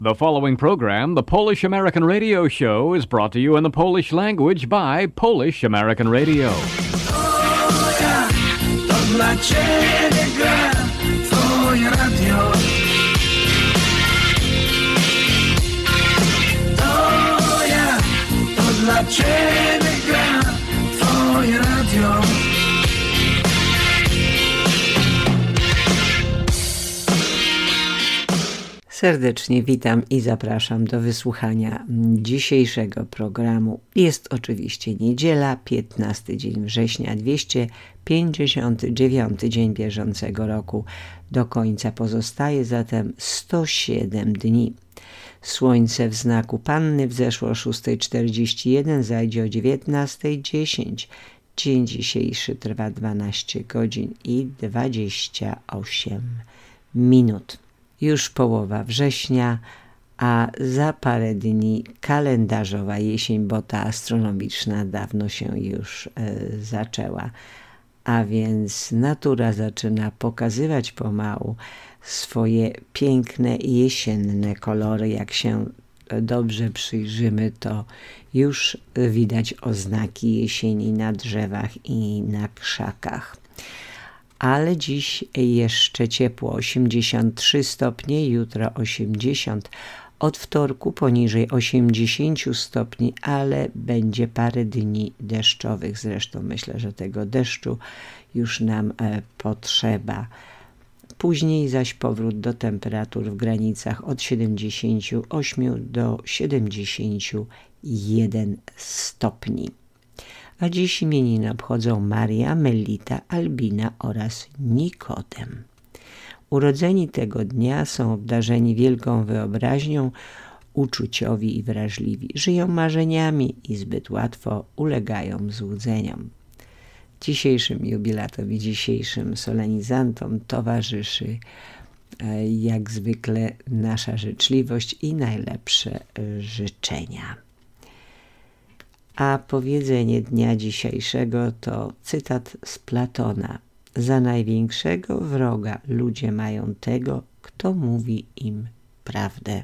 The following program, the Polish American Radio Show, is brought to you in the Polish language by Polish American Radio. O ja, to dla Ciebie gra Twoje radio. To ja, to dla Ciebie gra Twoje radio. Serdecznie witam i zapraszam do wysłuchania dzisiejszego programu. Jest oczywiście niedziela, 15 dzień września, 259 dzień bieżącego roku. Do końca pozostaje zatem 107 dni. Słońce w znaku Panny wzeszło o 6:41, zajdzie o 19:10. Dzień dzisiejszy trwa 12 godzin i 28 minut. Już połowa września, a za parę dni kalendarzowa jesień, bo ta astronomiczna dawno się już zaczęła. A więc natura zaczyna pokazywać pomału swoje piękne jesienne kolory. Jak się dobrze przyjrzymy, to już widać oznaki jesieni na drzewach i na krzakach. Ale dziś jeszcze ciepło, 83 stopnie, jutro 80, od wtorku poniżej 80 stopni, ale będzie parę dni deszczowych. Zresztą myślę, że tego deszczu już nam potrzeba. Później zaś powrót do temperatur w granicach od 78 do 71 stopni. A dziś imieniny obchodzą Maria, Melita, Albina oraz Nikodem. Urodzeni tego dnia są obdarzeni wielką wyobraźnią, uczuciowi i wrażliwi. Żyją marzeniami i zbyt łatwo ulegają złudzeniom. Dzisiejszym jubilatom i dzisiejszym solenizantom towarzyszy jak zwykle nasza życzliwość i najlepsze życzenia. A powiedzenie dnia dzisiejszego to cytat z Platona. Za największego wroga ludzie mają tego, kto mówi im prawdę.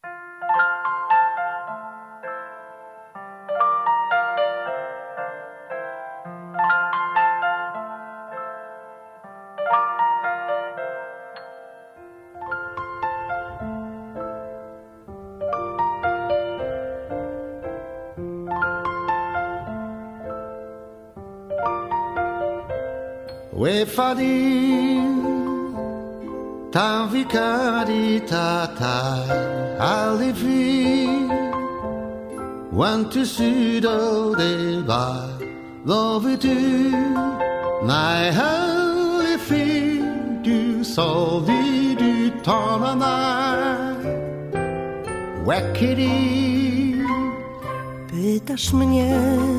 We farin ta vicari tatai alivi want to sudo de ba love du my holy feet du solvi du tonana wekiri. Pytasz mnie,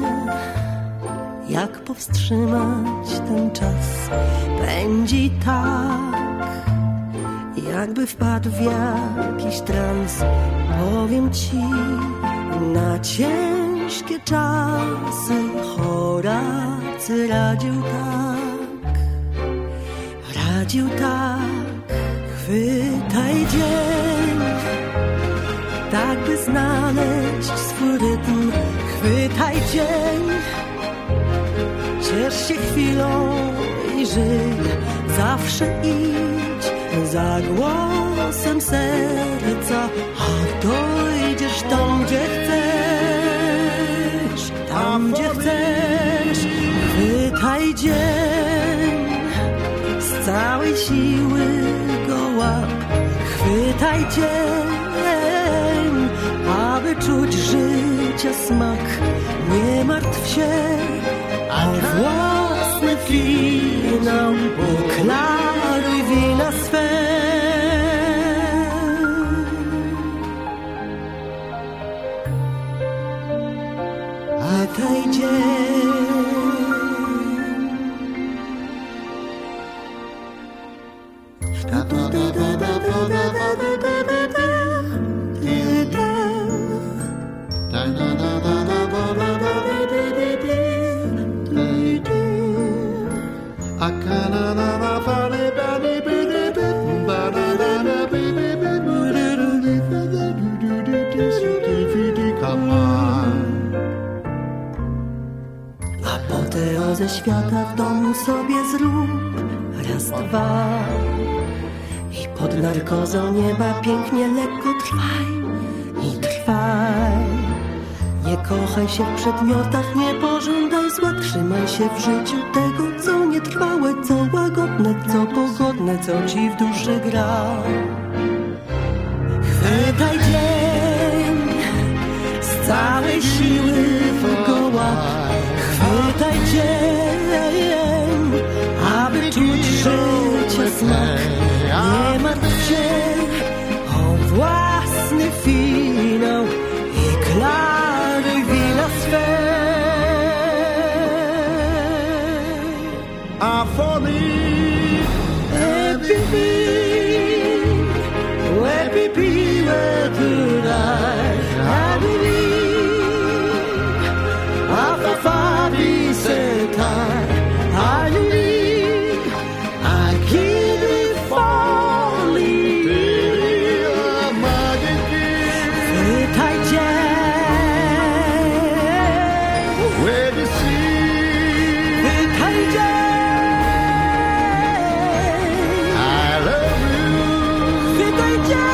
jak powstrzymać ten czas? Pędzi tak, jakby wpadł w jakiś trans. Powiem ci, na ciężkie czasy Horacy radził tak, chwytaj dzień, tak by znaleźć swój rytm. Chwytaj dzień, ciesz się chwilą i żyj, zawsze idź za głosem serca, a dojdziesz tam, gdzie chcesz, Chwytaj dzień, z całej siły go łap. Chwytaj dzień, aby czuć życia smak. Nie martw się o własny finał, uklaruj wina swe. Chwytaj dzień, ze świata w domu sobie zrób. Raz, dwa. I pod narkozą nieba pięknie lekko trwaj i trwaj. Nie kochaj się w przedmiotach, nie pożądaj zła. Trzymaj się w życiu tego, co nietrwałe, co łagodne, co pogodne, co ci w duszy gra. Chwytaj dzień z całej siły w gołach. Chwytaj dzień, aby czuć życia smak. Nie martw się o własny finał i klaruj wina swe. A for me, Happy be tonight. Happy be, after 5 years at time. I give it falling. Chwytaj dzień, where the sea, chwytaj dzień, I love you. chwytaj dzień.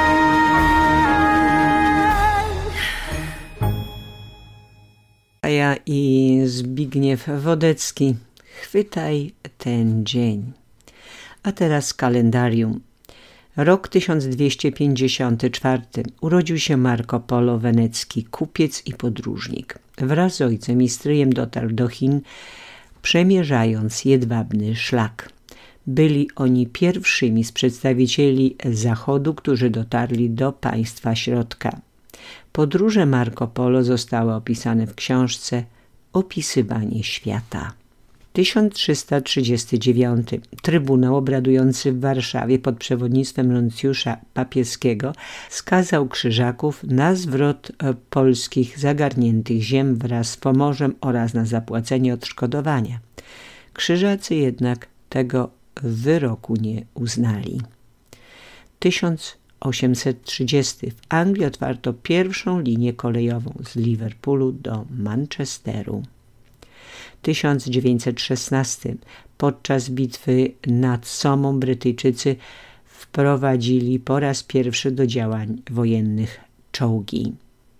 Ja i Zbigniew Wodecki. Chwytaj ten dzień. A teraz kalendarium. Rok 1254. Urodził się Marco Polo, wenecki kupiec i podróżnik. Wraz z ojcem i stryjem dotarł do Chin, przemierzając jedwabny szlak. Byli oni pierwszymi z przedstawicieli Zachodu, którzy dotarli do państwa środka. Podróże Marco Polo zostały opisane w książce Opisywanie świata. 1339. Trybunał obradujący w Warszawie pod przewodnictwem nuncjusza papieskiego skazał Krzyżaków na zwrot polskich zagarniętych ziem wraz z Pomorzem oraz na zapłacenie odszkodowania. Krzyżacy jednak tego wyroku nie uznali. 1830. W Anglii otwarto pierwszą linię kolejową z Liverpoolu do Manchesteru. 1916. Podczas bitwy nad Somą Brytyjczycy wprowadzili po raz pierwszy do działań wojennych czołgi.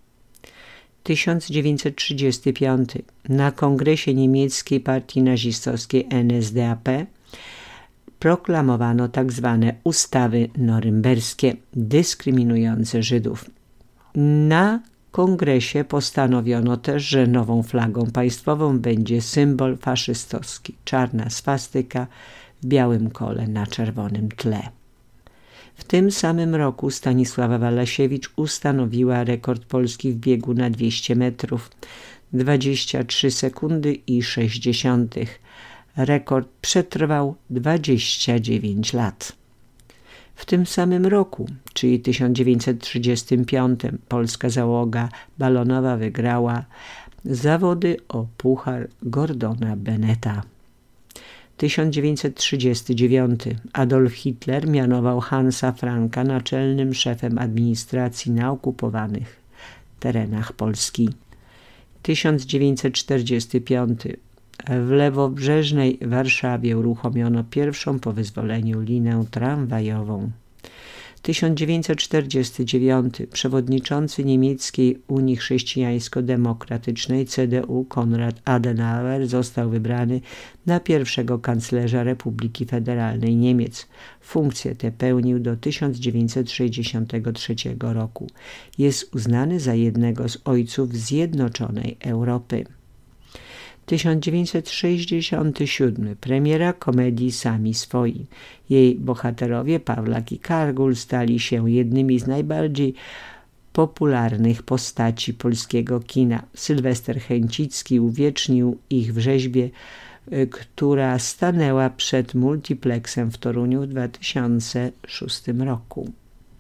1935. Na kongresie niemieckiej partii nazistowskiej NSDAP proklamowano tzw. ustawy norymberskie dyskryminujące Żydów. Na kongresie postanowiono też, że nową flagą państwową będzie symbol faszystowski, czarna swastyka w białym kole na czerwonym tle. W tym samym roku Stanisława Walasiewicz ustanowiła rekord Polski w biegu na 200 metrów, 23 sekundy i 60. Rekord przetrwał 29 lat. W tym samym roku, czyli 1935, polska załoga balonowa wygrała zawody o Puchar Gordona Beneta. 1939. Adolf Hitler mianował Hansa Franka naczelnym szefem administracji na okupowanych terenach Polski. 1945. W lewobrzeżnej Warszawie uruchomiono pierwszą po wyzwoleniu linię tramwajową. 1949. Przewodniczący niemieckiej Unii Chrześcijańsko-Demokratycznej CDU Konrad Adenauer został wybrany na pierwszego kanclerza Republiki Federalnej Niemiec. Funkcję tę pełnił do 1963 roku. Jest uznany za jednego z ojców zjednoczonej Europy. 1967. Premiera komedii Sami swoi. Jej bohaterowie Pawlak i Kargul stali się jednymi z najbardziej popularnych postaci polskiego kina. Sylwester Chęcicki uwiecznił ich w rzeźbie, która stanęła przed multiplexem w Toruniu w 2006 roku.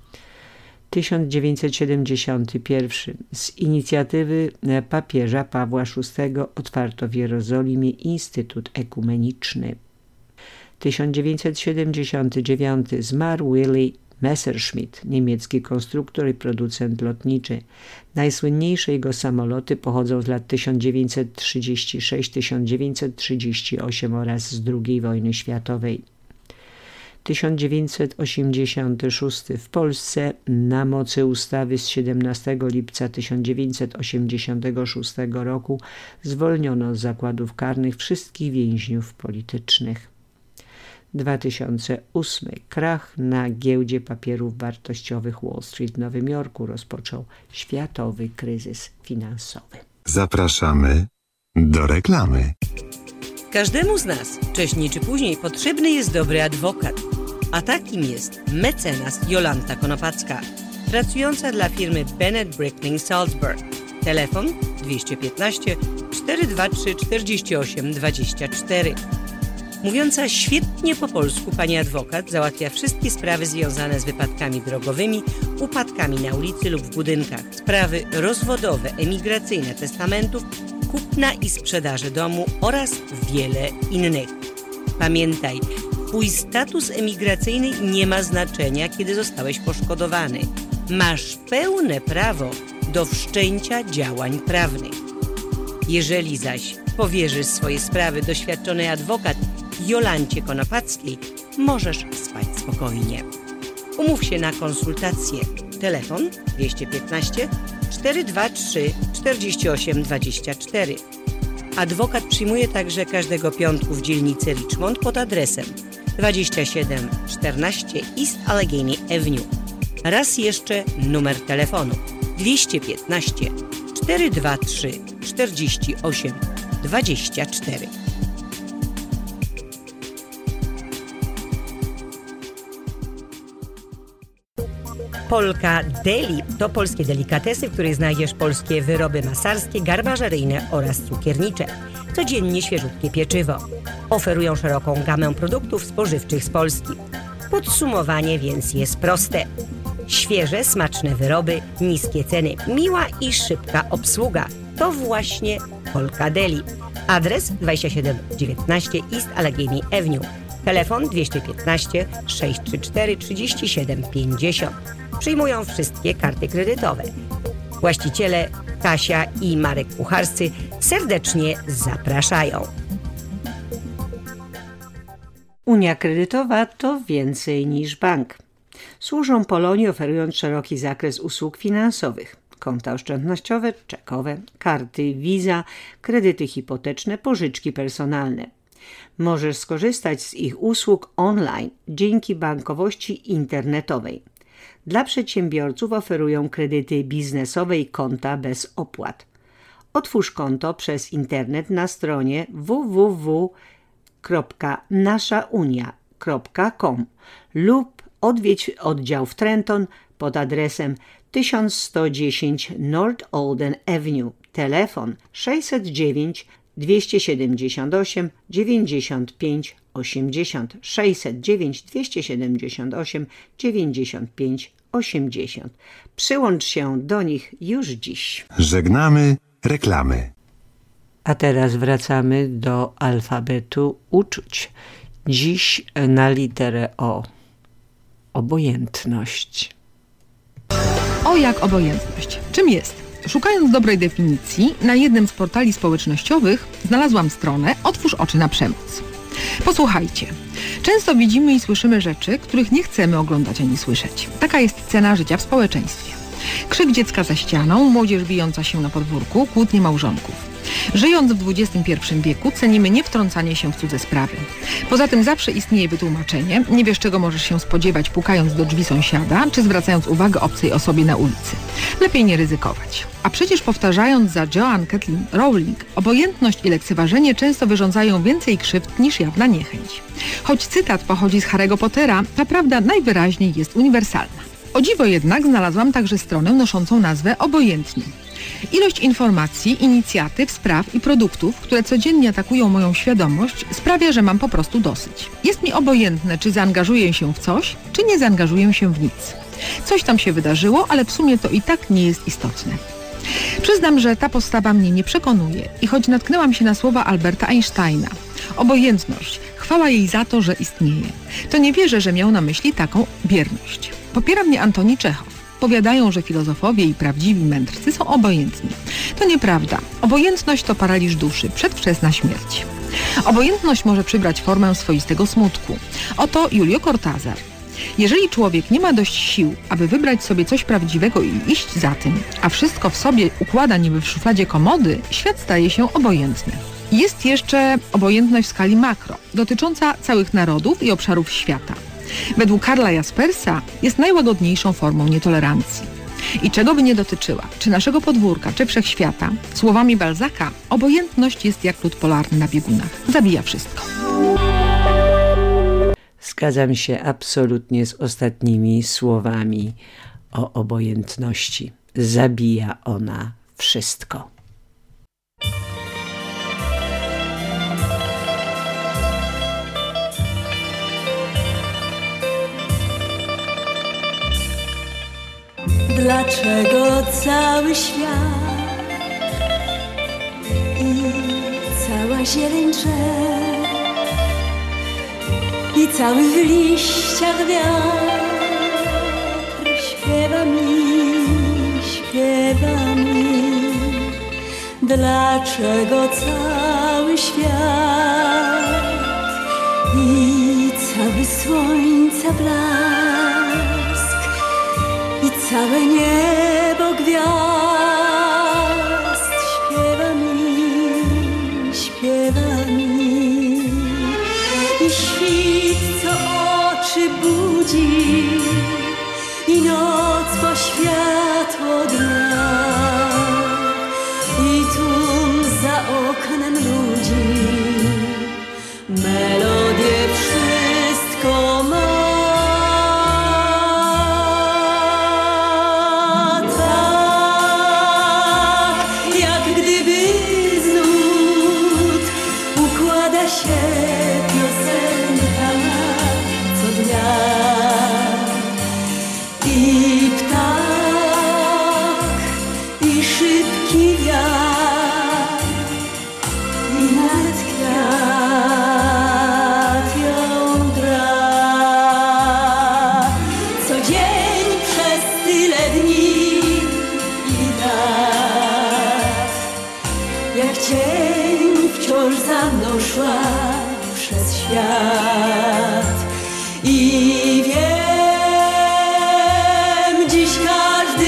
1971. Z inicjatywy papieża Pawła VI otwarto w Jerozolimie Instytut Ekumeniczny. 1979. Zmarł Willie Messerschmitt, niemiecki konstruktor i producent lotniczy. Najsłynniejsze jego samoloty pochodzą z lat 1936-1938 oraz z II wojny światowej. 1986 w Polsce na mocy ustawy z 17 lipca 1986 roku zwolniono z zakładów karnych wszystkich więźniów politycznych. 2008 krach na giełdzie papierów wartościowych Wall Street w Nowym Jorku rozpoczął światowy kryzys finansowy. Zapraszamy do reklamy. Każdemu z nas wcześniej czy później potrzebny jest dobry adwokat, a takim jest mecenas Jolanta Konopacka, pracująca dla firmy Bennett Brickling Salzburg. Telefon 215 423 48 24. Mówiąca świetnie po polsku pani adwokat załatwia wszystkie sprawy związane z wypadkami drogowymi, upadkami na ulicy lub w budynkach, sprawy rozwodowe, emigracyjne, testamentów, kupna i sprzedaży domu oraz wiele innych. Pamiętaj, twój status emigracyjny nie ma znaczenia, kiedy zostałeś poszkodowany. Masz pełne prawo do wszczęcia działań prawnych. Jeżeli zaś powierzysz swoje sprawy doświadczonej adwokat Jolancie Konopackiej, możesz spać spokojnie. Umów się na konsultację. Telefon 215 423 48 24. Adwokat przyjmuje także każdego piątku w dzielnicy Richmond pod adresem 2714 East Allegheny Avenue. Raz jeszcze numer telefonu 215 423 48 24. Polka Deli to polskie delikatesy, w których znajdziesz polskie wyroby masarskie, garbażeryjne oraz cukiernicze. Codziennie świeżutkie pieczywo. Oferują szeroką gamę produktów spożywczych z Polski. Podsumowanie więc jest proste. Świeże, smaczne wyroby, niskie ceny, miła i szybka obsługa. To właśnie Polka Deli. Adres 2719 East Allegheny Avenue. Telefon 215 634 37 50. Przyjmują wszystkie karty kredytowe. Właściciele Kasia i Marek Kucharscy serdecznie zapraszają. Unia Kredytowa to więcej niż bank. Służą Polonii, oferując szeroki zakres usług finansowych. Konta oszczędnościowe, czekowe, karty Visa, kredyty hipoteczne, pożyczki personalne. Możesz skorzystać z ich usług online dzięki bankowości internetowej. Dla przedsiębiorców oferują kredyty biznesowe i konta bez opłat. Otwórz konto przez internet na stronie www.naszaunia.com lub odwiedź oddział w Trenton pod adresem 1110 North Olden Avenue. Telefon 609 278 95 80 609 278 95 80. Przyłącz się do nich już dziś. Żegnamy reklamy. A teraz wracamy do alfabetu uczuć. Dziś na literę O. Obojętność. O jak obojętność. Czym jest? Szukając dobrej definicji, na jednym z portali społecznościowych znalazłam stronę Otwórz oczy na przemoc. Posłuchajcie. Często widzimy i słyszymy rzeczy, których nie chcemy oglądać ani słyszeć. Taka jest cena życia w społeczeństwie. Krzyk dziecka za ścianą, młodzież bijąca się na podwórku, kłótnie małżonków. Żyjąc w XXI wieku cenimy niewtrącanie się w cudze sprawy. Poza tym zawsze istnieje wytłumaczenie, nie wiesz czego możesz się spodziewać pukając do drzwi sąsiada, czy zwracając uwagę obcej osobie na ulicy. Lepiej nie ryzykować. A przecież powtarzając za Joanne Kathleen Rowling, obojętność i lekceważenie często wyrządzają więcej krzywd niż jawna niechęć. Choć cytat pochodzi z Harry'ego Pottera, ta prawda najwyraźniej jest uniwersalna. O dziwo jednak znalazłam także stronę noszącą nazwę Obojętni. Ilość informacji, inicjatyw, spraw i produktów, które codziennie atakują moją świadomość, sprawia, że mam po prostu dosyć. Jest mi obojętne, czy zaangażuję się w coś, czy nie zaangażuję się w nic. Coś tam się wydarzyło, ale w sumie to i tak nie jest istotne. Przyznam, że ta postawa mnie nie przekonuje i choć natknęłam się na słowa Alberta Einsteina, obojętność, chwała jej za to, że istnieje, to nie wierzę, że miał na myśli taką bierność. Popiera mnie Antoni Czechow. Powiadają, że filozofowie i prawdziwi mędrcy są obojętni. To nieprawda. Obojętność to paraliż duszy, przedwczesna śmierć. Obojętność może przybrać formę swoistego smutku. Oto Julio Cortázar. Jeżeli człowiek nie ma dość sił, aby wybrać sobie coś prawdziwego i iść za tym, a wszystko w sobie układa niby w szufladzie komody, świat staje się obojętny. Jest jeszcze obojętność w skali makro, dotycząca całych narodów i obszarów świata. Według Karla Jaspersa jest najłagodniejszą formą nietolerancji. I czego by nie dotyczyła, czy naszego podwórka, czy wszechświata, słowami Balzaca, obojętność jest jak lód polarny na biegunach. Zabija wszystko. Zgadzam się absolutnie z ostatnimi słowami o obojętności. Zabija ona wszystko. Dlaczego cały świat i cała zieleń drzew i cały w liściach wiatr śpiewa mi, dlaczego cały świat i cały słońca blask i całe niebo gwiazd śpiewa mi i świt, co oczy budzi i noc, bo światło dnia i tłum za oknem ludzi, melodię wszystko ma. Przez świat i wiem, dziś każdy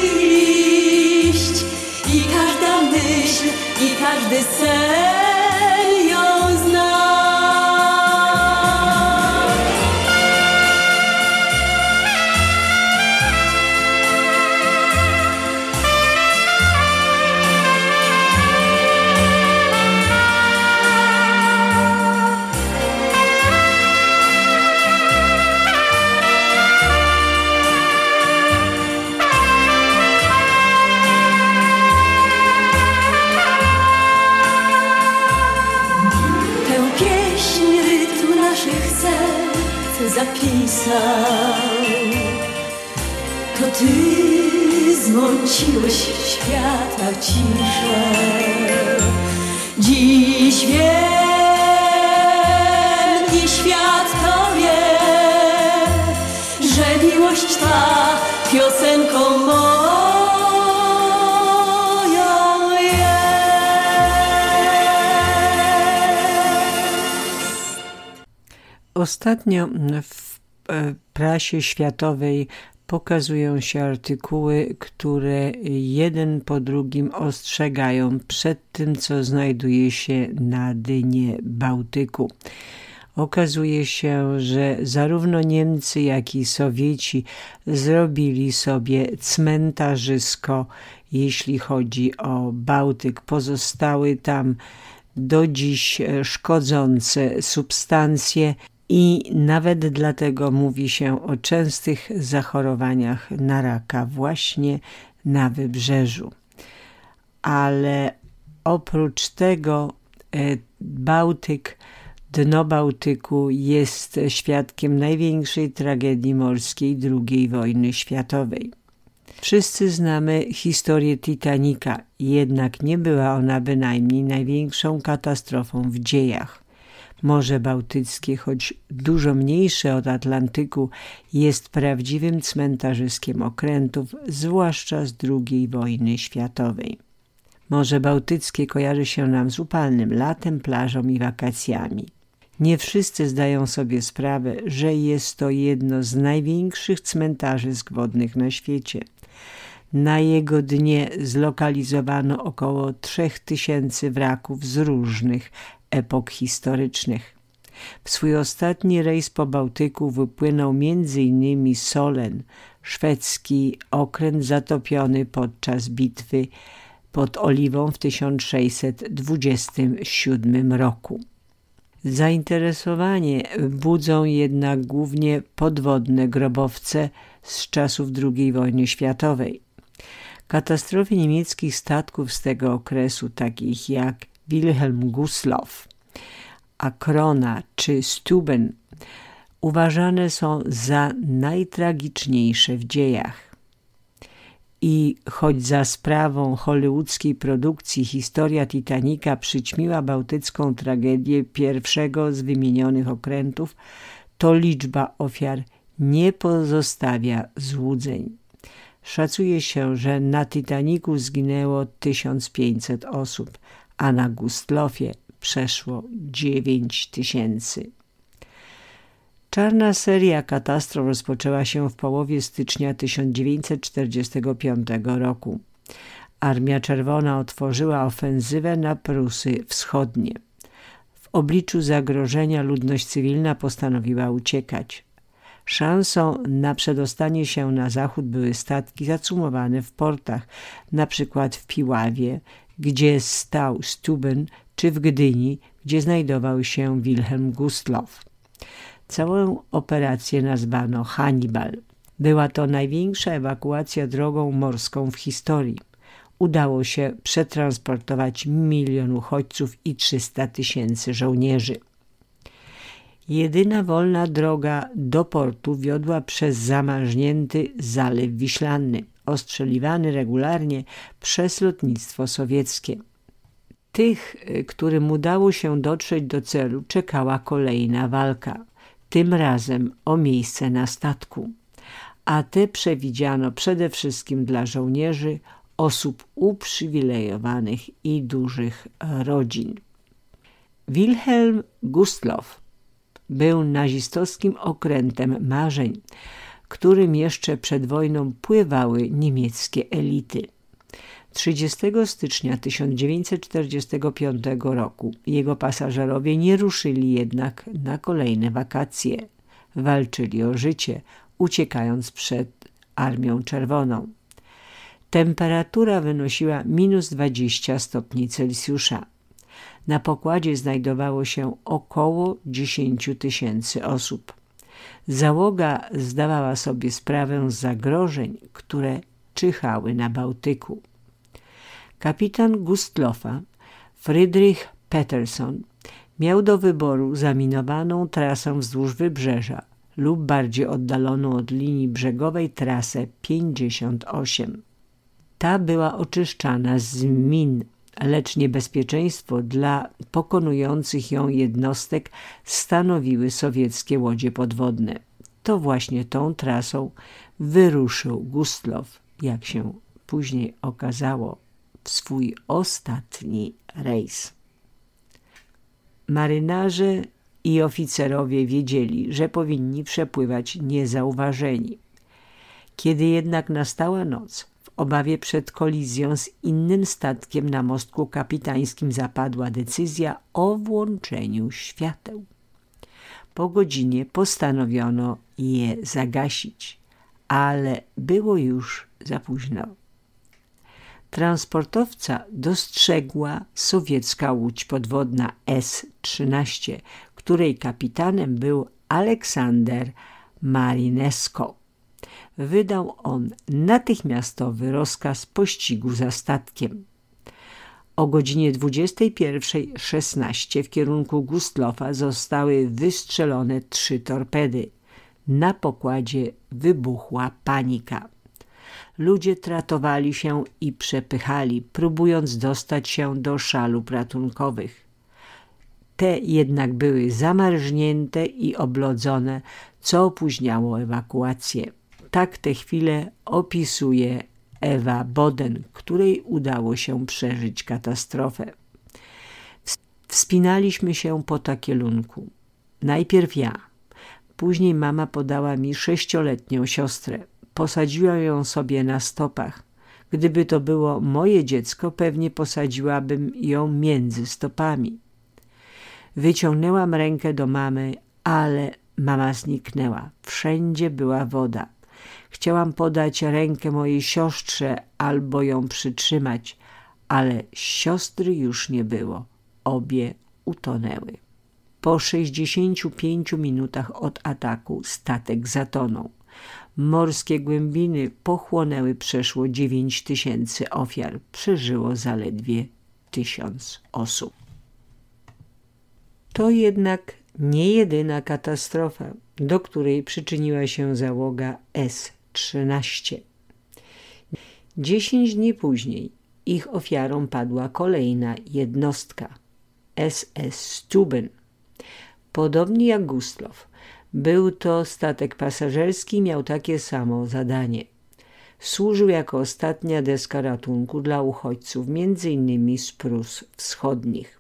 liść i każda myśl i każdy sen ją zna. Zapisał, to ty zmąciłeś świata ciszę. Dziś wiem i świat to wie, że miłość ta piosenką moją jest. Ostatnio w prasie światowej pokazują się artykuły, które jeden po drugim ostrzegają przed tym, co znajduje się na dnie Bałtyku. Okazuje się, że zarówno Niemcy, jak i Sowieci zrobili sobie cmentarzysko, jeśli chodzi o Bałtyk. Pozostały tam do dziś szkodzące substancje i nawet dlatego mówi się o częstych zachorowaniach na raka właśnie na wybrzeżu. Ale oprócz tego Bałtyk, dno Bałtyku jest świadkiem największej tragedii morskiej II wojny światowej. Wszyscy znamy historię Titanica, jednak nie była ona bynajmniej największą katastrofą w dziejach. Morze Bałtyckie, choć dużo mniejsze od Atlantyku, jest prawdziwym cmentarzyskiem okrętów, zwłaszcza z II wojny światowej. Morze Bałtyckie kojarzy się nam z upalnym latem, plażą i wakacjami. Nie wszyscy zdają sobie sprawę, że jest to jedno z największych cmentarzysk wodnych na świecie. Na jego dnie zlokalizowano około 3000 wraków z różnych epok historycznych. W swój ostatni rejs po Bałtyku wypłynął m.in. Solen, szwedzki okręt zatopiony podczas bitwy pod Oliwą w 1627 roku. Zainteresowanie budzą jednak głównie podwodne grobowce z czasów II wojny światowej. Katastrofy niemieckich statków z tego okresu, takich jak Wilhelm Gustloff, Akrona czy Stuben, uważane są za najtragiczniejsze w dziejach. I choć za sprawą hollywoodzkiej produkcji historia Titanica przyćmiła bałtycką tragedię pierwszego z wymienionych okrętów, to liczba ofiar nie pozostawia złudzeń. Szacuje się, że na Titanicu zginęło 1500 osób, a na Gustloffie przeszło 9000. Czarna seria katastrof rozpoczęła się w połowie stycznia 1945 roku. Armia Czerwona otworzyła ofensywę na Prusy Wschodnie. W obliczu zagrożenia ludność cywilna postanowiła uciekać. Szansą na przedostanie się na zachód były statki zacumowane w portach, na przykład w Piławie, gdzie stał Stuben, czy w Gdyni, gdzie znajdował się Wilhelm Gustloff. Całą operację nazwano Hannibal. Była to największa ewakuacja drogą morską w historii. Udało się przetransportować 1 000 000 uchodźców i 300 000 żołnierzy. Jedyna wolna droga do portu wiodła przez zamarznięty Zalew Wiślany, ostrzeliwany regularnie przez lotnictwo sowieckie. Tych, którym udało się dotrzeć do celu, czekała kolejna walka, tym razem o miejsce na statku, a te przewidziano przede wszystkim dla żołnierzy, osób uprzywilejowanych i dużych rodzin. Wilhelm Gustloff był nazistowskim okrętem marzeń, którym jeszcze przed wojną pływały niemieckie elity. 30 stycznia 1945 roku jego pasażerowie nie ruszyli jednak na kolejne wakacje. Walczyli o życie, uciekając przed Armią Czerwoną. Temperatura wynosiła -20 stopni Celsjusza. Na pokładzie znajdowało się około 10 000 osób. Załoga zdawała sobie sprawę z zagrożeń, które czyhały na Bałtyku. Kapitan Gustloffa, Friedrich Peterson, miał do wyboru zaminowaną trasę wzdłuż wybrzeża lub bardziej oddaloną od linii brzegowej trasę 58. Ta była oczyszczana z min, lecz niebezpieczeństwo dla pokonujących ją jednostek stanowiły sowieckie łodzie podwodne. To właśnie tą trasą wyruszył Gustloff, jak się później okazało, w swój ostatni rejs. Marynarze i oficerowie wiedzieli, że powinni przepływać niezauważeni. Kiedy jednak nastała noc, w obawie przed kolizją z innym statkiem na mostku kapitańskim zapadła decyzja o włączeniu świateł. Po godzinie postanowiono je zagasić, ale było już za późno. Transportowca dostrzegła sowiecka łódź podwodna S-13, której kapitanem był Aleksander Marinesko. Wydał on natychmiastowy rozkaz pościgu za statkiem. O godzinie 21:16 w kierunku Gustloffa zostały wystrzelone 3 torpedy. Na pokładzie wybuchła panika. Ludzie tratowali się i przepychali, próbując dostać się do szalup ratunkowych. Te jednak były zamarznięte i oblodzone, co opóźniało ewakuację. Tak tę chwilę opisuje Ewa Boden, której udało się przeżyć katastrofę. Wspinaliśmy się po takielunku. Najpierw ja. Później mama podała mi 6-letnią siostrę. Posadziła ją sobie na stopach. Gdyby to było moje dziecko, pewnie posadziłabym ją między stopami. Wyciągnęłam rękę do mamy, ale mama zniknęła. Wszędzie była woda. Chciałam podać rękę mojej siostrze albo ją przytrzymać, ale siostry już nie było. Obie utonęły. Po 65 minutach od ataku statek zatonął. Morskie głębiny pochłonęły przeszło 9000 ofiar. Przeżyło zaledwie 1000 osób. To jednak nie jedyna katastrofa, do której przyczyniła się załoga S-13. 10 dni później ich ofiarą padła kolejna jednostka, SS Stuben. Podobnie jak Gustlow, był to statek pasażerski i miał takie samo zadanie. Służył jako ostatnia deska ratunku dla uchodźców, m.in. z Prus Wschodnich.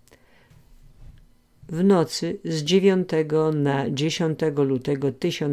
W nocy z 9 na 10 lutego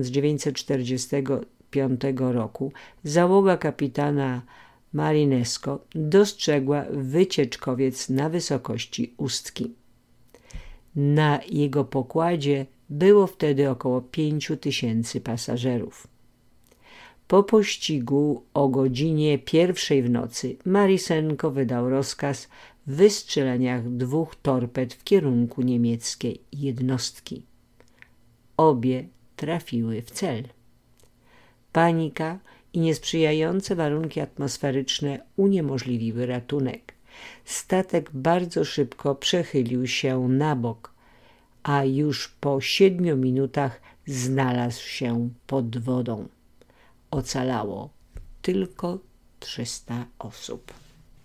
1945 roku załoga kapitana Marinesko dostrzegła wycieczkowiec na wysokości Ustki. Na jego pokładzie było wtedy około 5000 pasażerów. Po pościgu o godzinie 1 w nocy Marisenko wydał rozkaz wystrzelenia 2 torped w kierunku niemieckiej jednostki. Obie trafiły w cel. Panika i niesprzyjające warunki atmosferyczne uniemożliwiły ratunek. Statek bardzo szybko przechylił się na bok, a już po 7 minutach znalazł się pod wodą. Ocalało tylko 300 osób.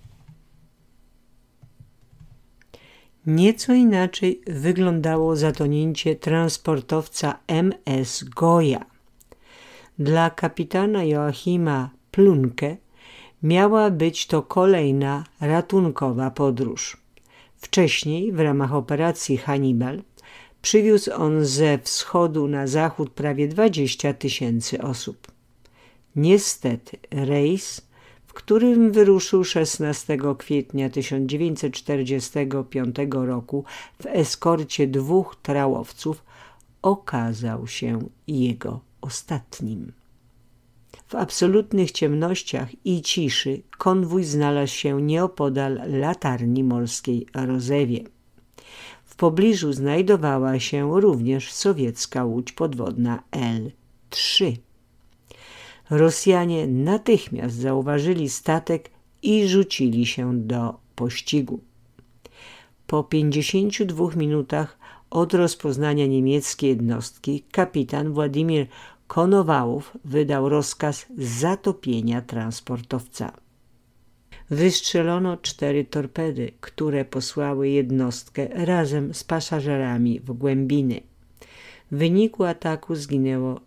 Nieco inaczej wyglądało zatonięcie transportowca MS Goja. Dla kapitana Joachima Plunke miała być to kolejna ratunkowa podróż. Wcześniej w ramach operacji Hannibal przywiózł on ze wschodu na zachód prawie 20 000 osób. Niestety rejs, w którym wyruszył 16 kwietnia 1945 roku w eskorcie 2 trałowców, okazał się jego ostatnim. W absolutnych ciemnościach i ciszy konwój znalazł się nieopodal latarni morskiej Rozewie. W pobliżu znajdowała się również sowiecka łódź podwodna L-3. Rosjanie natychmiast zauważyli statek i rzucili się do pościgu. Po 52 minutach od rozpoznania niemieckiej jednostki kapitan Władimir Konowałow wydał rozkaz zatopienia transportowca. Wystrzelono 4 torpedy, które posłały jednostkę razem z pasażerami w głębiny. W wyniku ataku zginęło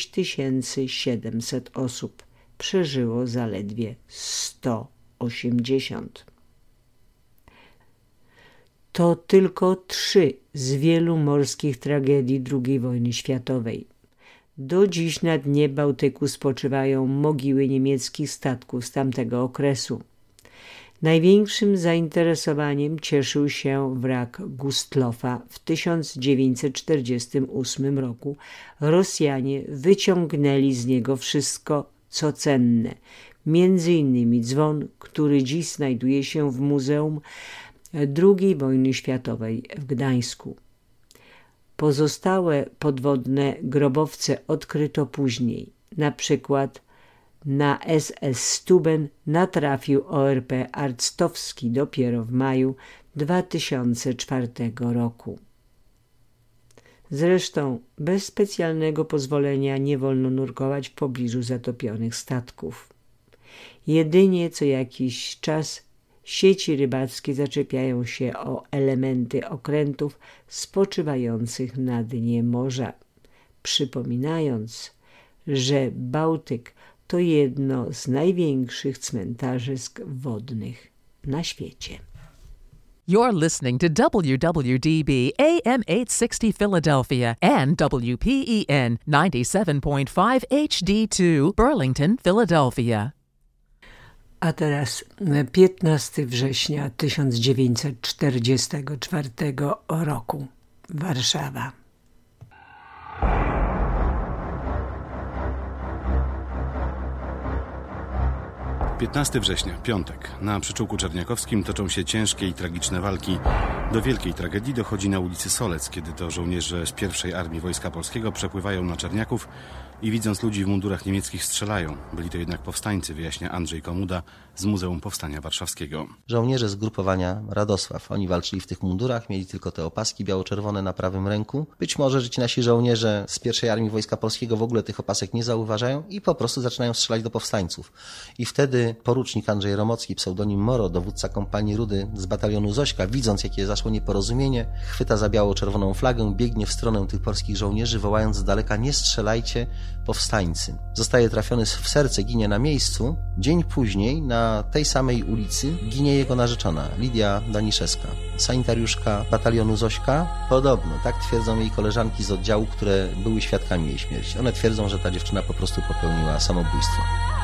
6700 osób. Przeżyło zaledwie 180. To tylko 3 z wielu morskich tragedii II wojny światowej. Do dziś na dnie Bałtyku spoczywają mogiły niemieckich statków z tamtego okresu. Największym zainteresowaniem cieszył się wrak Gustlowa. W 1948 roku Rosjanie wyciągnęli z niego wszystko, co cenne, między innymi dzwon, który dziś znajduje się w Muzeum II wojny światowej w Gdańsku. Pozostałe podwodne grobowce odkryto później. Na przykład na SS Stuben natrafił ORP Arctowski dopiero w maju 2004 roku. Zresztą bez specjalnego pozwolenia nie wolno nurkować w pobliżu zatopionych statków. Jedynie co jakiś czas Sieci rybackie zaczepiają się o elementy okrętów spoczywających na dnie morza, przypominając, że Bałtyk to jedno z największych cmentarzysk wodnych na świecie. You're listening to WWDB AM 860 Philadelphia and WPEN 97.5 HD2 Burlington, Philadelphia. A teraz 15 września 1944 roku. Warszawa. 15 września, piątek. Na przyczółku czerniakowskim toczą się ciężkie i tragiczne walki. Do wielkiej tragedii dochodzi na ulicy Solec, kiedy to żołnierze z pierwszej Armii Wojska Polskiego przepływają na Czerniaków i widząc ludzi w mundurach niemieckich strzelają. Byli to jednak powstańcy, wyjaśnia Andrzej Komuda z Muzeum Powstania Warszawskiego. Żołnierze zgrupowania Radosław. Oni walczyli w tych mundurach, mieli tylko te opaski biało-czerwone na prawym ręku. Być może, że ci nasi żołnierze z pierwszej Armii Wojska Polskiego w ogóle tych opasek nie zauważają i po prostu zaczynają strzelać do powstańców. I wtedy porucznik Andrzej Romocki, pseudonim Moro, dowódca kompanii Rudy z batalionu Zośka, widząc jakie zaszło nieporozumienie, chwyta za biało-czerwoną flagę, biegnie w stronę tych polskich żołnierzy, wołając z daleka: nie strzelajcie, powstańcy. Zostaje trafiony w serce, ginie na miejscu. Dzień później na tej samej ulicy ginie jego narzeczona, Lidia Daniszewska, sanitariuszka batalionu Zośka. Podobno, tak twierdzą jej koleżanki z oddziału, które były świadkami jej śmierci. One twierdzą, że ta dziewczyna po prostu popełniła samobójstwo.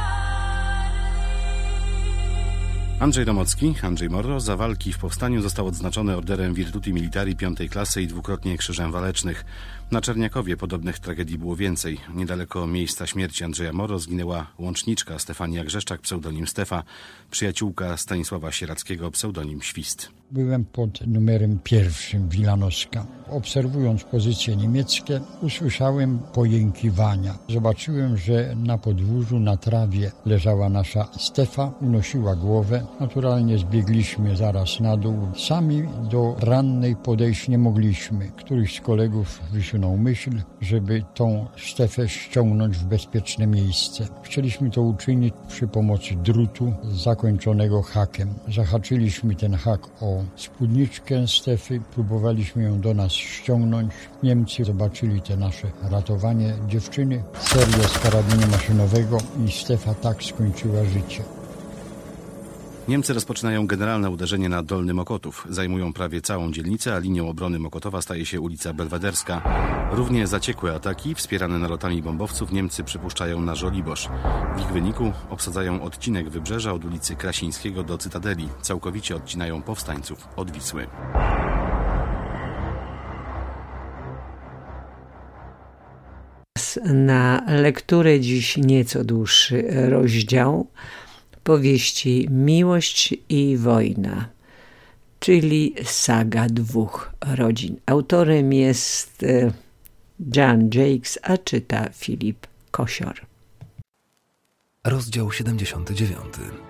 Andrzej Romocki, Andrzej Morro, za walki w powstaniu został odznaczony orderem Virtuti Militari 5. klasy i dwukrotnie Krzyżem Walecznych. Na Czerniakowie podobnych tragedii było więcej. Niedaleko miejsca śmierci Andrzeja Morro zginęła łączniczka Stefania Grzeszczak, pseudonim Stefa, przyjaciółka Stanisława Sierackiego, pseudonim Świst. Byłem pod numerem 1 Wilanowska. Obserwując pozycje niemieckie, usłyszałem pojękiwania. Zobaczyłem, że na podwórzu, na trawie leżała nasza Stefa, unosiła głowę. Naturalnie zbiegliśmy zaraz na dół. Sami do rannej podejść nie mogliśmy. Któryś z kolegów wysunął myśl, żeby tą Stefę ściągnąć w bezpieczne miejsce. Chcieliśmy to uczynić przy pomocy drutu zakończonego hakiem. Zahaczyliśmy ten hak o spódniczkę Stefy, próbowaliśmy ją do nas ściągnąć. Niemcy zobaczyli te nasze ratowanie dziewczyny, serię z karabinu maszynowego i Stefa tak skończyła życie. Niemcy rozpoczynają generalne uderzenie na Dolny Mokotów. Zajmują prawie całą dzielnicę, a linią obrony Mokotowa staje się ulica Belwederska. Równie zaciekłe ataki, wspierane nalotami bombowców, Niemcy przypuszczają na Żoliborz. W ich wyniku obsadzają odcinek wybrzeża od ulicy Krasińskiego do Cytadeli. Całkowicie odcinają powstańców od Wisły. Na lekturę dziś nieco dłuższy rozdział powieści Miłość i wojna, czyli saga dwóch rodzin. Autorem jest Jan Jakes, a czyta Filip Kosior. Rozdział 79.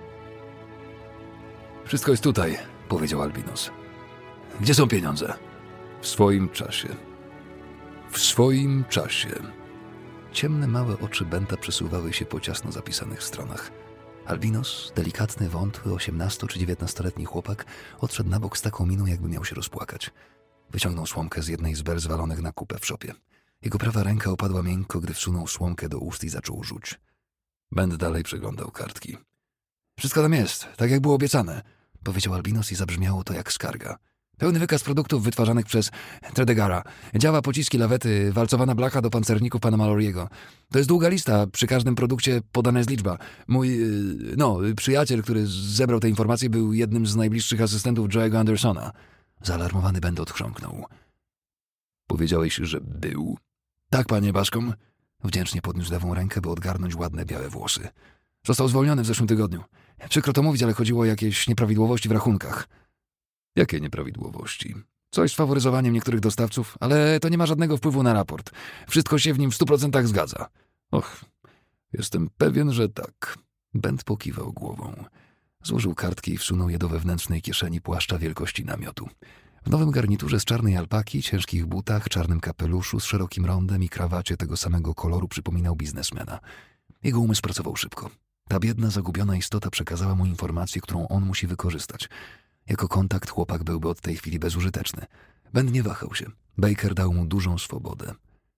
Wszystko jest tutaj, powiedział Albinos. Gdzie są pieniądze? W swoim czasie. W swoim czasie. Ciemne, małe oczy Benta przesuwały się po ciasno zapisanych stronach. Albinos, delikatny, wątły, 18- czy 19-letni chłopak, odszedł na bok z taką miną, jakby miał się rozpłakać. Wyciągnął słomkę z jednej z ber zwalonych na kupę w szopie. Jego prawa ręka opadła miękko, gdy wsunął słomkę do ust i zaczął rzuć. Bent dalej przeglądał kartki. Wszystko tam jest, tak jak było obiecane, powiedział Albinos i zabrzmiało to jak skarga. Pełny wykaz produktów wytwarzanych przez Tredegara. Działa, pociski, lawety, walcowana blacha do pancerników pana Mallory'ego. To jest długa lista, przy każdym produkcie podana jest liczba. Mój, przyjaciel, który zebrał te informacje, był jednym z najbliższych asystentów Joe'ego Andersona. Zaalarmowany Bent odchrząknął. Powiedziałeś, że był? Tak, panie Baszkom. Wdzięcznie podniósł lewą rękę, by odgarnąć ładne, białe włosy. Został zwolniony w zeszłym tygodniu. Przykro to mówić, ale chodziło o jakieś nieprawidłowości w rachunkach. Jakie nieprawidłowości? Coś z faworyzowaniem niektórych dostawców, ale to nie ma żadnego wpływu na raport. Wszystko się w nim w 100% zgadza. Och, jestem pewien, że tak. Bent pokiwał głową. Złożył kartki i wsunął je do wewnętrznej kieszeni płaszcza wielkości namiotu. W nowym garniturze z czarnej alpaki, ciężkich butach, czarnym kapeluszu z szerokim rondem i krawacie tego samego koloru przypominał biznesmena. Jego umysł pracował szybko. Ta biedna, zagubiona istota przekazała mu informację, którą on musi wykorzystać. Jako kontakt chłopak byłby od tej chwili bezużyteczny. Ben nie wahał się. Baker dał mu dużą swobodę.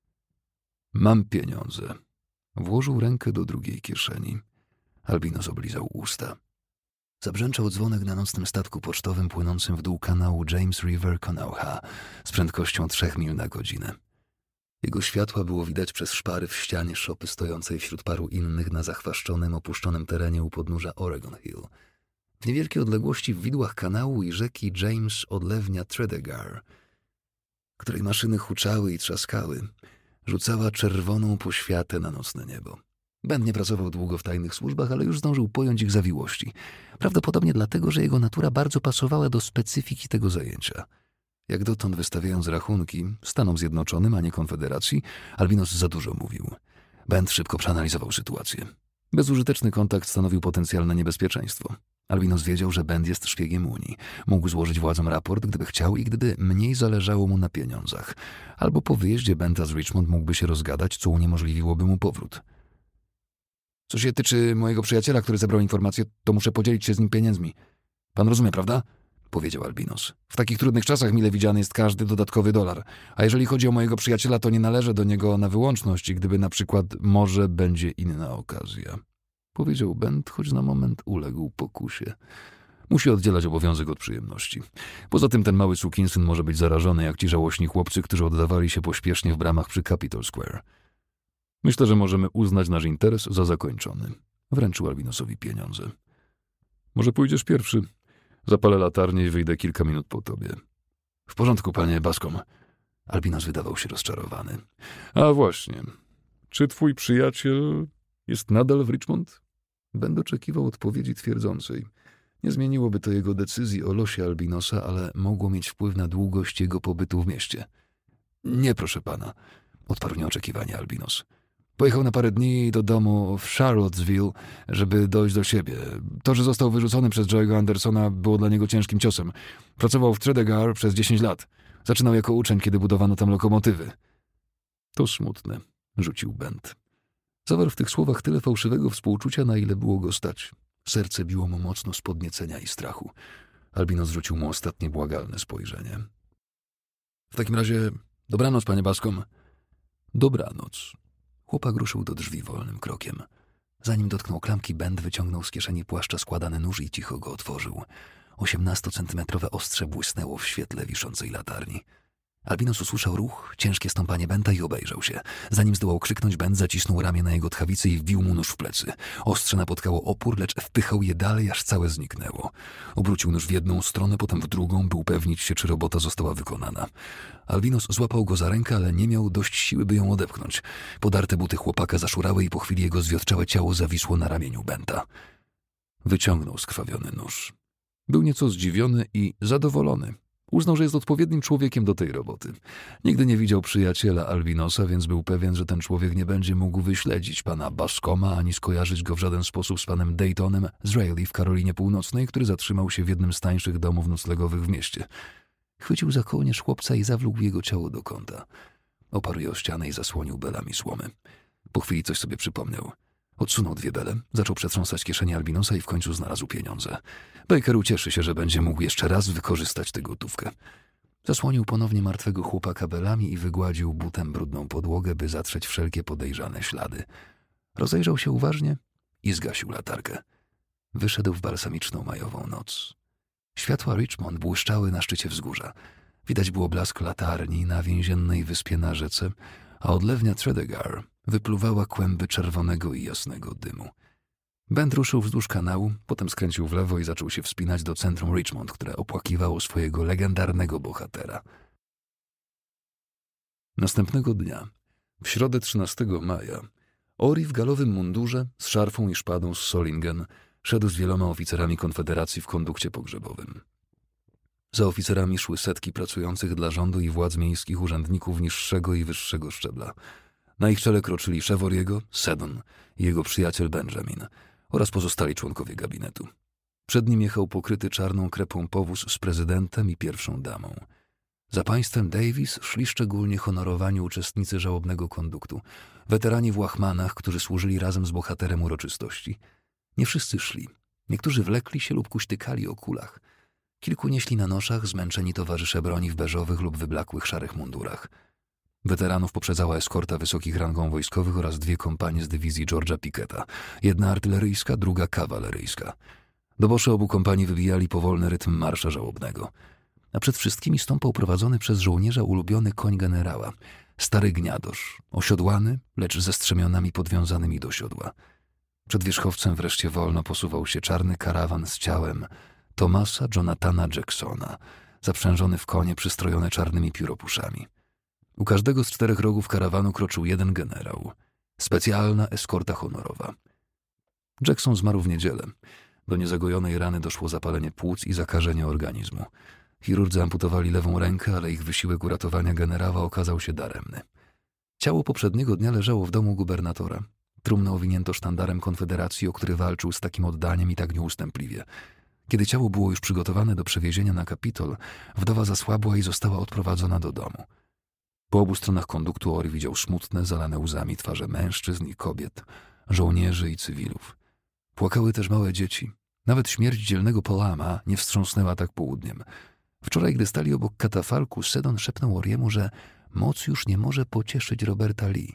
Mam pieniądze. Włożył rękę do drugiej kieszeni. Albinos oblizał usta. Zabrzęczał dzwonek na nocnym statku pocztowym płynącym w dół kanału James River Kanawha z prędkością 3 mil na godzinę. Jego światła było widać przez szpary w ścianie szopy stojącej wśród paru innych na zachwaszczonym, opuszczonym terenie u podnóża Oregon Hill. W niewielkiej odległości w widłach kanału i rzeki James odlewnia Tredegar, której maszyny huczały i trzaskały, rzucała czerwoną poświatę na nocne niebo. Ben nie pracował długo w tajnych służbach, ale już zdążył pojąć ich zawiłości. Prawdopodobnie dlatego, że jego natura bardzo pasowała do specyfiki tego zajęcia. Jak dotąd wystawiając rachunki Stanom Zjednoczonym, a nie Konfederacji, Albinos za dużo mówił. Ben szybko przeanalizował sytuację. Bezużyteczny kontakt stanowił potencjalne niebezpieczeństwo. Albinos wiedział, że Ben jest szpiegiem Unii. Mógł złożyć władzom raport, gdyby chciał i gdyby mniej zależało mu na pieniądzach. Albo po wyjeździe Benta z Richmond mógłby się rozgadać, co uniemożliwiłoby mu powrót. Co się tyczy mojego przyjaciela, który zebrał informacje, to muszę podzielić się z nim pieniędzmi. Pan rozumie, prawda? Powiedział Albinos. W takich trudnych czasach mile widziany jest każdy dodatkowy dolar. A jeżeli chodzi o mojego przyjaciela, to nie należę do niego na wyłączność, gdyby na przykład może będzie inna okazja. Powiedział Bent, choć na moment uległ pokusie. Musi oddzielać obowiązek od przyjemności. Poza tym ten mały sukinsyn może być zarażony, jak ci żałośni chłopcy, którzy oddawali się pośpiesznie w bramach przy Capitol Square. Myślę, że możemy uznać nasz interes za zakończony. Wręczył Albinosowi pieniądze. Może pójdziesz pierwszy? Zapalę latarnię i wyjdę kilka minut po tobie. W porządku, panie Bascom. Albinos wydawał się rozczarowany. A właśnie, czy twój przyjaciel jest nadal w Richmond? Ben oczekiwał odpowiedzi twierdzącej. Nie zmieniłoby to jego decyzji o losie Albinosa, ale mogło mieć wpływ na długość jego pobytu w mieście. Nie, proszę pana, odparł nieoczekiwanie Albinos. Pojechał na parę dni do domu w Charlottesville, żeby dojść do siebie. To, że został wyrzucony przez Joe'ego Andersona, było dla niego ciężkim ciosem. Pracował w Tredegar przez 10 lat. Zaczynał jako uczeń, kiedy budowano tam lokomotywy. To smutne, rzucił Bent. Zawarł w tych słowach tyle fałszywego współczucia, na ile było go stać. Serce biło mu mocno z podniecenia i strachu. Albinos rzucił mu ostatnie błagalne spojrzenie. W takim razie dobranoc, panie Bascom. Dobranoc. Chłopak ruszył do drzwi wolnym krokiem. Zanim dotknął klamki, Bent wyciągnął z kieszeni płaszcza składany nóż i cicho go otworzył. 18-centymetrowe ostrze błysnęło w świetle wiszącej latarni. Albinos usłyszał ruch, ciężkie stąpanie Benta i obejrzał się. Zanim zdołał krzyknąć, Bent zacisnął ramię na jego tchawicy i wbił mu nóż w plecy. Ostrze napotkało opór, lecz wpychał je dalej, aż całe zniknęło. Obrócił nóż w jedną stronę, potem w drugą, by upewnić się, czy robota została wykonana. Albinos złapał go za rękę, ale nie miał dość siły, by ją odepchnąć. Podarte buty chłopaka zaszurały i po chwili jego zwiotczałe ciało zawisło na ramieniu Benta. Wyciągnął skrwawiony nóż. Był nieco zdziwiony i zadowolony. Uznał, że jest odpowiednim człowiekiem do tej roboty. Nigdy nie widział przyjaciela Albinosa, więc był pewien, że ten człowiek nie będzie mógł wyśledzić pana Bascoma ani skojarzyć go w żaden sposób z panem Daytonem z Raleigh w Karolinie Północnej, który zatrzymał się w jednym z tańszych domów noclegowych w mieście. Chwycił za kołnierz chłopca i zawlókł jego ciało do kąta. Oparł je o ścianę i zasłonił belami słomy. Po chwili coś sobie przypomniał. Odsunął 2 bele, zaczął przetrząsać kieszeni Albinosa i w końcu znalazł pieniądze. Baker ucieszy się, że będzie mógł jeszcze raz wykorzystać tę gotówkę. Zasłonił ponownie martwego chłopaka belami i wygładził butem brudną podłogę, by zatrzeć wszelkie podejrzane ślady. Rozejrzał się uważnie i zgasił latarkę. Wyszedł w balsamiczną majową noc. Światła Richmond błyszczały na szczycie wzgórza. Widać było blask latarni na więziennej wyspie na rzece, a odlewnia Tredegar wypluwała kłęby czerwonego i jasnego dymu. Bent ruszył wzdłuż kanału, potem skręcił w lewo i zaczął się wspinać do centrum Richmond, które opłakiwało swojego legendarnego bohatera. Następnego dnia, w środę 13 maja, Ori w galowym mundurze, z szarfą i szpadą z Solingen, szedł z wieloma oficerami Konfederacji w kondukcie pogrzebowym. Za oficerami szły setki pracujących dla rządu i władz miejskich urzędników niższego i wyższego szczebla. Na ich czele kroczyli Chevoriego, Seddon i jego przyjaciel Benjamin oraz pozostali członkowie gabinetu. Przed nim jechał pokryty czarną krepą powóz z prezydentem i pierwszą damą. Za państwem Davis szli szczególnie honorowani uczestnicy żałobnego konduktu, weterani w łachmanach, którzy służyli razem z bohaterem uroczystości. Nie wszyscy szli. Niektórzy wlekli się lub kuśtykali o kulach. Kilku nieśli na noszach zmęczeni towarzysze broni w beżowych lub wyblakłych szarych mundurach. Weteranów poprzedzała eskorta wysokich rangą wojskowych oraz 2 kompanie z dywizji George'a Picketa. Jedna artyleryjska, druga kawaleryjska. Dobosze obu kompanii wybijali powolny rytm marsza żałobnego. A przed wszystkimi stąpał prowadzony przez żołnierza ulubiony koń generała. Stary gniadosz, osiodłany, lecz ze strzemionami podwiązanymi do siodła. Przed wierzchowcem wreszcie wolno posuwał się czarny karawan z ciałem Thomasa Jonathana Jacksona, zaprzężony w konie przystrojone czarnymi pióropuszami. U każdego z 4 rogów karawanu kroczył jeden generał. Specjalna eskorta honorowa. Jackson zmarł w niedzielę. Do niezagojonej rany doszło zapalenie płuc i zakażenie organizmu. Chirurdzy amputowali lewą rękę, ale ich wysiłek uratowania generała okazał się daremny. Ciało poprzedniego dnia leżało w domu gubernatora. Trumnę owinięto sztandarem Konfederacji, o który walczył z takim oddaniem i tak nieustępliwie. Kiedy ciało było już przygotowane do przewiezienia na Kapitol, wdowa zasłabła i została odprowadzona do domu. Po obu stronach konduktu Ory widział smutne, zalane łzami twarze mężczyzn i kobiet, żołnierzy i cywilów. Płakały też małe dzieci. Nawet śmierć dzielnego Polama nie wstrząsnęła tak południem. Wczoraj, gdy stali obok katafalku, Seddon szepnął Oriemu, że moc już nie może pocieszyć Roberta Lee.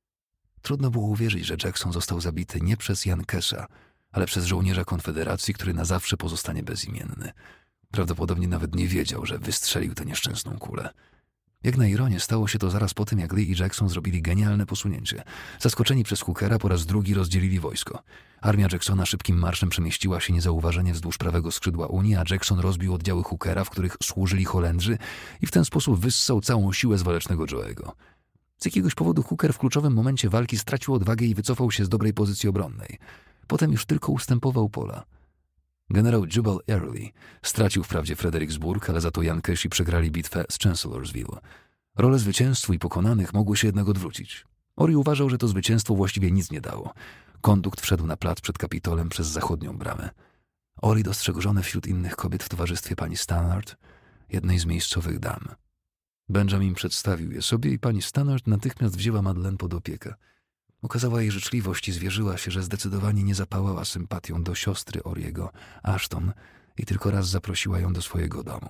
Trudno było uwierzyć, że Jackson został zabity nie przez Yankesa, ale przez żołnierza Konfederacji, który na zawsze pozostanie bezimienny. Prawdopodobnie nawet nie wiedział, że wystrzelił tę nieszczęsną kulę. Jak na ironię, stało się to zaraz po tym, jak Lee i Jackson zrobili genialne posunięcie. Zaskoczeni przez Hookera po raz drugi rozdzielili wojsko. Armia Jacksona szybkim marszem przemieściła się niezauważenie wzdłuż prawego skrzydła Unii, a Jackson rozbił oddziały Hookera, w których służyli Holendrzy i w ten sposób wyssał całą siłę z walecznego Joe'ego. Z jakiegoś powodu Hooker w kluczowym momencie walki stracił odwagę i wycofał się z dobrej pozycji obronnej. Potem już tylko ustępował pola. Generał Jubal Early stracił wprawdzie Fredericksburg, ale za to Yankesi przegrali bitwę z Chancellorsville. Role zwycięstwu i pokonanych mogły się jednak odwrócić. Ory uważał, że to zwycięstwo właściwie nic nie dało. Kondukt wszedł na plac przed Kapitolem przez zachodnią bramę. Ory dostrzegł żonę wśród innych kobiet w towarzystwie pani Stannard, jednej z miejscowych dam. Benjamin przedstawił je sobie i pani Stannard natychmiast wzięła Madeleine pod opiekę. Okazała jej życzliwość i zwierzyła się, że zdecydowanie nie zapałała sympatią do siostry Oriego, Ashton, i tylko raz zaprosiła ją do swojego domu.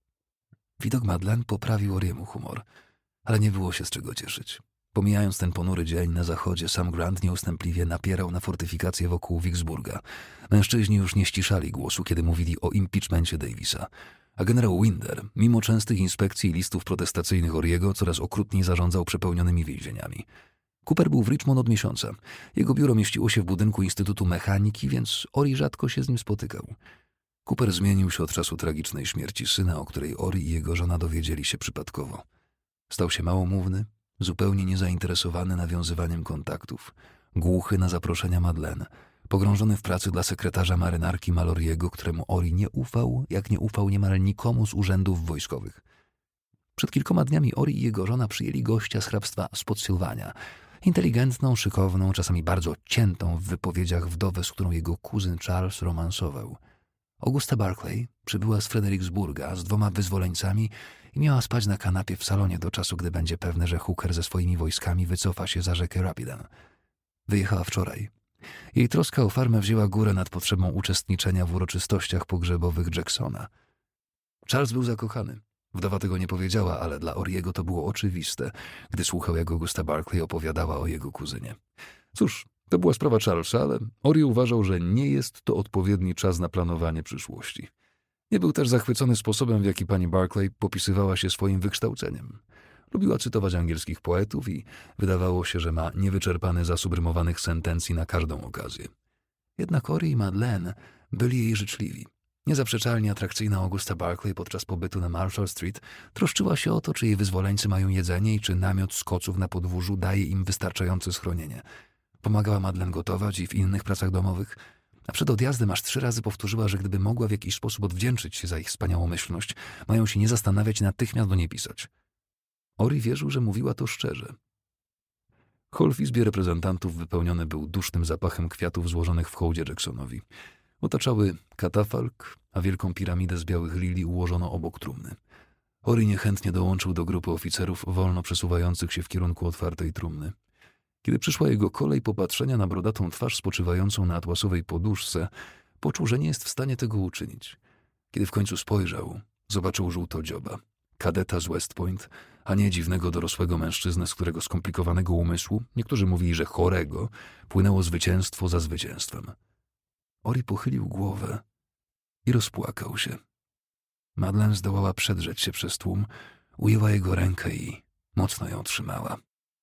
Widok Madeleine poprawił Oriemu humor, ale nie było się z czego cieszyć. Pomijając ten ponury dzień na zachodzie, Sam Grant nieustępliwie napierał na fortyfikacje wokół Vicksburga. Mężczyźni już nie ściszali głosu, kiedy mówili o impeachmencie Davisa. A generał Winder, mimo częstych inspekcji i listów protestacyjnych Oriego, coraz okrutniej zarządzał przepełnionymi więzieniami. Cooper był w Richmond od miesiąca. Jego biuro mieściło się w budynku Instytutu Mechaniki, więc Ori rzadko się z nim spotykał. Cooper zmienił się od czasu tragicznej śmierci syna, o której Ori i jego żona dowiedzieli się przypadkowo. Stał się małomówny, zupełnie niezainteresowany nawiązywaniem kontaktów, głuchy na zaproszenia Madeleine, pogrążony w pracy dla sekretarza marynarki Mallory'ego, któremu Ori nie ufał, jak nie ufał niemal nikomu z urzędów wojskowych. Przed kilkoma dniami Ori i jego żona przyjęli gościa z hrabstwa Spotsylvania, inteligentną, szykowną, czasami bardzo ciętą w wypowiedziach wdowę, z którą jego kuzyn Charles romansował. Augusta Barclay przybyła z Fredericksburga z 2 wyzwoleńcami i miała spać na kanapie w salonie do czasu, gdy będzie pewne, że Hooker ze swoimi wojskami wycofa się za rzekę Rapidan. Wyjechała wczoraj. Jej troska o farmę wzięła górę nad potrzebą uczestniczenia w uroczystościach pogrzebowych Jacksona. Charles był zakochany. Wdowa tego nie powiedziała, ale dla Oriego to było oczywiste, gdy słuchał, jak Augusta Barclay opowiadała o jego kuzynie. Cóż, to była sprawa Charlesa, ale Ori uważał, że nie jest to odpowiedni czas na planowanie przyszłości. Nie był też zachwycony sposobem, w jaki pani Barclay popisywała się swoim wykształceniem. Lubiła cytować angielskich poetów i wydawało się, że ma niewyczerpany zasób rymowanych sentencji na każdą okazję. Jednak Ori i Madeleine byli jej życzliwi. Niezaprzeczalnie atrakcyjna Augusta Barclay podczas pobytu na Marshall Street troszczyła się o to, czy jej wyzwoleńcy mają jedzenie i czy namiot z koców na podwórzu daje im wystarczające schronienie. Pomagała Madeleine gotować i w innych pracach domowych, a przed odjazdem aż 3 razy powtórzyła, że gdyby mogła w jakiś sposób odwdzięczyć się za ich wspaniałomyślność, mają się nie zastanawiać i natychmiast do niej pisać. Ori wierzył, że mówiła to szczerze. Hall w Izbie Reprezentantów wypełniony był dusznym zapachem kwiatów złożonych w hołdzie Jacksonowi. Otaczały katafalk, a wielką piramidę z białych lilii ułożono obok trumny. Ori niechętnie dołączył do grupy oficerów wolno przesuwających się w kierunku otwartej trumny. Kiedy przyszła jego kolej popatrzenia na brodatą twarz spoczywającą na atłasowej poduszce, poczuł, że nie jest w stanie tego uczynić. Kiedy w końcu spojrzał, zobaczył żółtodzioba, kadeta z West Point, a nie dziwnego dorosłego mężczyznę, z którego skomplikowanego umysłu, niektórzy mówili, że chorego, płynęło zwycięstwo za zwycięstwem. Ori pochylił głowę i rozpłakał się. Madeleine zdołała przedrzeć się przez tłum, ujęła jego rękę i mocno ją trzymała.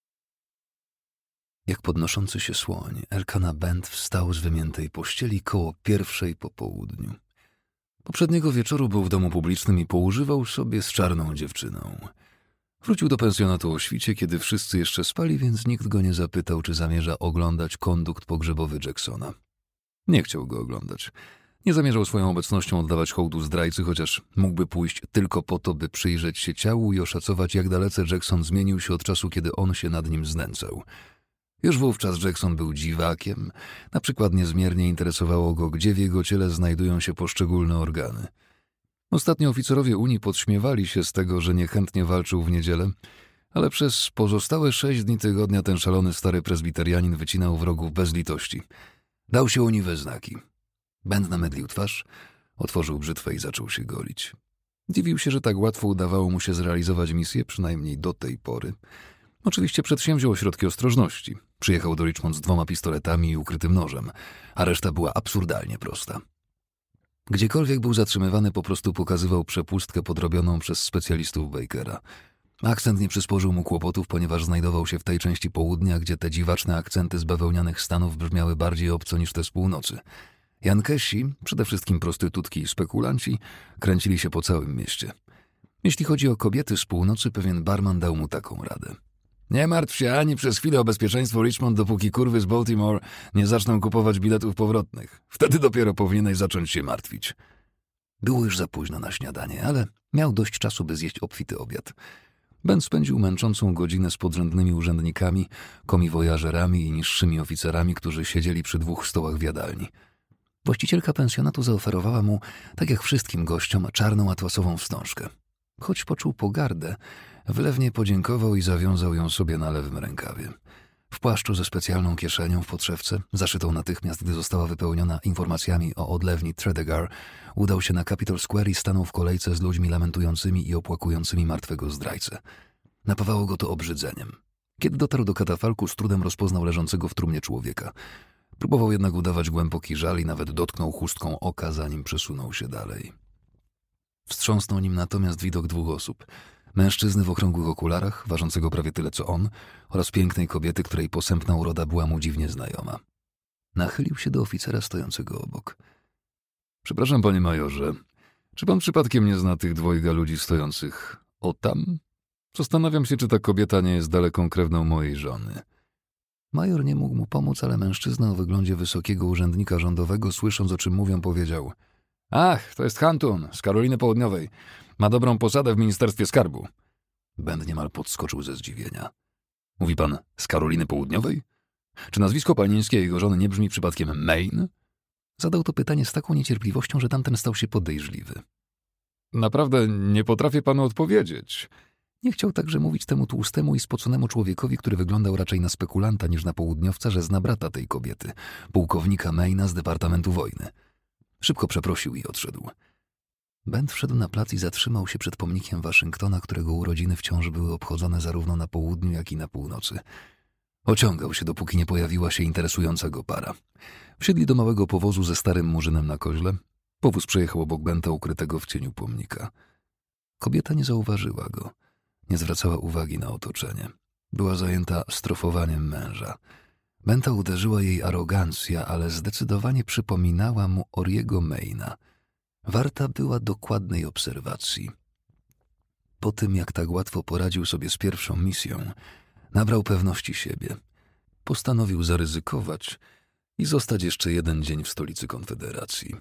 Jak podnoszący się słoń, Elkanah Bent wstał z wymiętej pościeli koło 1:00 po południu. Poprzedniego wieczoru był w domu publicznym i poużywał sobie z czarną dziewczyną. Wrócił do pensjonatu o świcie, kiedy wszyscy jeszcze spali, więc nikt go nie zapytał, czy zamierza oglądać kondukt pogrzebowy Jacksona. Nie chciał go oglądać. Nie zamierzał swoją obecnością oddawać hołdu zdrajcy, chociaż mógłby pójść tylko po to, by przyjrzeć się ciału i oszacować, jak dalece Jackson zmienił się od czasu, kiedy on się nad nim znęcał. Już wówczas Jackson był dziwakiem, na przykład niezmiernie interesowało go, gdzie w jego ciele znajdują się poszczególne organy. Ostatnio oficerowie Unii podśmiewali się z tego, że niechętnie walczył w niedzielę, ale przez pozostałe 6 dni tygodnia ten szalony stary prezbiterianin wycinał wrogów bez litości. Dał się Unii we znaki. Bent namydlił twarz, otworzył brzytwę i zaczął się golić. Dziwił się, że tak łatwo udawało mu się zrealizować misję, przynajmniej do tej pory. Oczywiście przedsięwziął środki ostrożności. Przyjechał do Richmond z 2 pistoletami i ukrytym nożem, a reszta była absurdalnie prosta. Gdziekolwiek był zatrzymywany, po prostu pokazywał przepustkę podrobioną przez specjalistów Bakera. Akcent nie przysporzył mu kłopotów, ponieważ znajdował się w tej części południa, gdzie te dziwaczne akcenty z bawełnianych stanów brzmiały bardziej obco niż te z północy. Jankesi, przede wszystkim prostytutki i spekulanci, kręcili się po całym mieście. Jeśli chodzi o kobiety z północy, pewien barman dał mu taką radę. Nie martw się ani przez chwilę o bezpieczeństwo Richmond, dopóki kurwy z Baltimore nie zaczną kupować biletów powrotnych. Wtedy dopiero powinieneś zacząć się martwić. Było już za późno na śniadanie, ale miał dość czasu, by zjeść obfity obiad. Ben spędził męczącą godzinę z podrzędnymi urzędnikami, komiwojażerami i niższymi oficerami, którzy siedzieli przy 2 stołach w jadalni. Właścicielka pensjonatu zaoferowała mu, tak jak wszystkim gościom, czarną atłasową wstążkę. Choć poczuł pogardę, wylewnie podziękował i zawiązał ją sobie na lewym rękawie. W płaszczu ze specjalną kieszenią w podszewce, zaszytą natychmiast, gdy została wypełniona informacjami o odlewni Tredegar, udał się na Capitol Square i stanął w kolejce z ludźmi lamentującymi i opłakującymi martwego zdrajcę. Napawało go to obrzydzeniem. Kiedy dotarł do katafalku, z trudem rozpoznał leżącego w trumnie człowieka. Próbował jednak udawać głęboki żal i nawet dotknął chustką oka, zanim przesunął się dalej. Wstrząsnął nim natomiast widok 2 osób. Mężczyzny w okrągłych okularach, ważącego prawie tyle co on, oraz pięknej kobiety, której posępna uroda była mu dziwnie znajoma. Nachylił się do oficera stojącego obok. Przepraszam, panie majorze, czy pan przypadkiem nie zna tych 2 ludzi stojących o tam? Zastanawiam się, czy ta kobieta nie jest daleką krewną mojej żony. Major nie mógł mu pomóc, ale mężczyzna o wyglądzie wysokiego urzędnika rządowego, słysząc o czym mówią, powiedział: Ach, to jest Hantun z Karoliny Południowej. Ma dobrą posadę w Ministerstwie Skarbu. Ben niemal podskoczył ze zdziwienia. Mówi pan z Karoliny Południowej? Czy nazwisko panieńskie jego żony nie brzmi przypadkiem Maine? Zadał to pytanie z taką niecierpliwością, że tamten stał się podejrzliwy. Naprawdę nie potrafię panu odpowiedzieć. Nie chciał także mówić temu tłustemu i spoconemu człowiekowi, który wyglądał raczej na spekulanta niż na południowca, że zna brata tej kobiety, pułkownika Maina z Departamentu Wojny. Szybko przeprosił i odszedł. Bent wszedł na plac i zatrzymał się przed pomnikiem Waszyngtona, którego urodziny wciąż były obchodzone zarówno na południu, jak i na północy. Ociągał się, dopóki nie pojawiła się interesująca go para. Wsiedli do małego powozu ze starym murzynem na koźle. Powóz przejechał obok Benta ukrytego w cieniu pomnika. Kobieta nie zauważyła go. Nie zwracała uwagi na otoczenie. Była zajęta strofowaniem męża. Benta uderzyła jej arogancja, ale zdecydowanie przypominała mu Oriego Maina. Warta była dokładnej obserwacji. Po tym, jak tak łatwo poradził sobie z pierwszą misją, nabrał pewności siebie. Postanowił zaryzykować i zostać jeszcze 1 dzień w stolicy Konfederacji.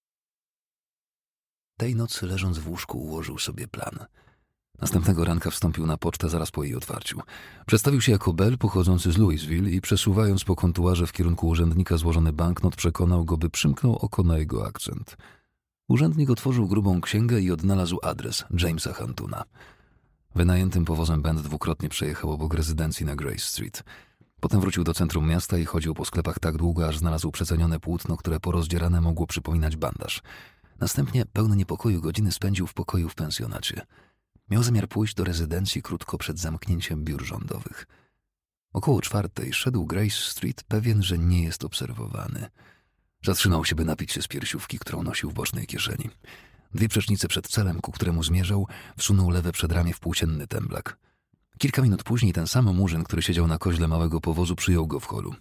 Tej nocy, leżąc w łóżku, ułożył sobie plan. Następnego ranka wstąpił na pocztę zaraz po jej otwarciu. Przedstawił się jako Bell pochodzący z Louisville i przesuwając po kontuarze w kierunku urzędnika złożony banknot, przekonał go, by przymknął oko na jego akcent. Urzędnik otworzył grubą księgę i odnalazł adres Jamesa Hantuna. Wynajętym powozem Bent 2-krotnie przejechał obok rezydencji na Grace Street. Potem wrócił do centrum miasta i chodził po sklepach tak długo, aż znalazł przecenione płótno, które porozdzierane mogło przypominać bandaż. Następnie, pełny niepokoju, godziny spędził w pokoju w pensjonacie. Miał zamiar pójść do rezydencji krótko przed zamknięciem biur rządowych. Około 4:00 szedł Grace Street, pewien, że nie jest obserwowany. Zatrzymał się, by napić się z piersiówki, którą nosił w bocznej kieszeni. 2 przecznice przed celem, ku któremu zmierzał, wsunął lewe przedramię w płócienny temblak. Kilka minut później ten sam murzyn, który siedział na koźle małego powozu, przyjął go w holu.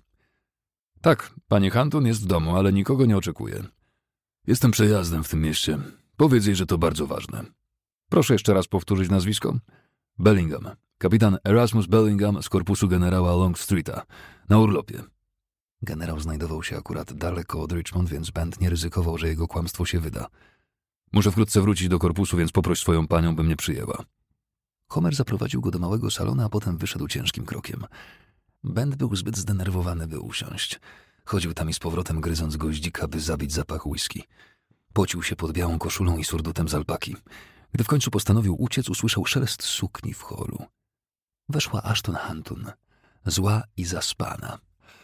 Tak, pani Hunton jest w domu, ale nikogo nie oczekuje. Jestem przejazdem w tym mieście. Powiedz jej, że to bardzo ważne. Proszę jeszcze raz powtórzyć nazwisko. Bellingham. Kapitan Erasmus Bellingham z korpusu generała Longstreeta. Na urlopie. Generał znajdował się akurat daleko od Richmond, więc Bent nie ryzykował, że jego kłamstwo się wyda. Muszę wkrótce wrócić do korpusu, więc poproś swoją panią, by mnie przyjęła. Homer zaprowadził go do małego salonu, a potem wyszedł ciężkim krokiem. Bent był zbyt zdenerwowany, by usiąść. Chodził tam i z powrotem, gryząc goździka, by zabić zapach whisky. Pocił się pod białą koszulą i surdutem z alpaki. Gdy w końcu postanowił uciec, usłyszał szelest sukni w holu. Weszła Ashton Hunton, zła i zaspana.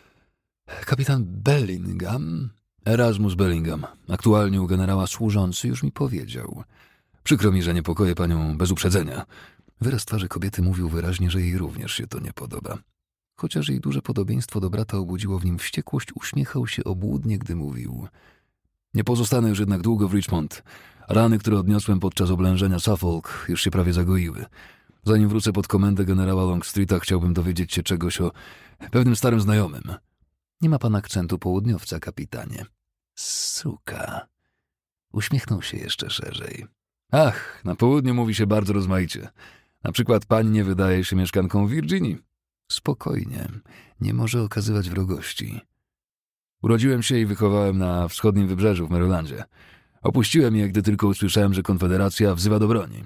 Kapitan Bellingham, Erasmus Bellingham, aktualnie u generała służący, już mi powiedział. Przykro mi, że niepokoję panią bez uprzedzenia. Wyraz twarzy kobiety mówił wyraźnie, że jej również się to nie podoba. Chociaż jej duże podobieństwo do brata obudziło w nim wściekłość, uśmiechał się obłudnie, gdy mówił. Nie pozostanę już jednak długo w Richmond. Rany, które odniosłem podczas oblężenia Suffolk, już się prawie zagoiły. Zanim wrócę pod komendę generała Longstreeta, chciałbym dowiedzieć się czegoś o pewnym starym znajomym. Nie ma pan akcentu południowca, kapitanie. Suka. Uśmiechnął się jeszcze szerzej. Ach, na południu mówi się bardzo rozmaicie. Na przykład pani nie wydaje się mieszkanką Virginii. Spokojnie, nie może okazywać wrogości. Urodziłem się i wychowałem na wschodnim wybrzeżu w Marylandzie. Opuściłem je, gdy tylko usłyszałem, że Konfederacja wzywa do broni.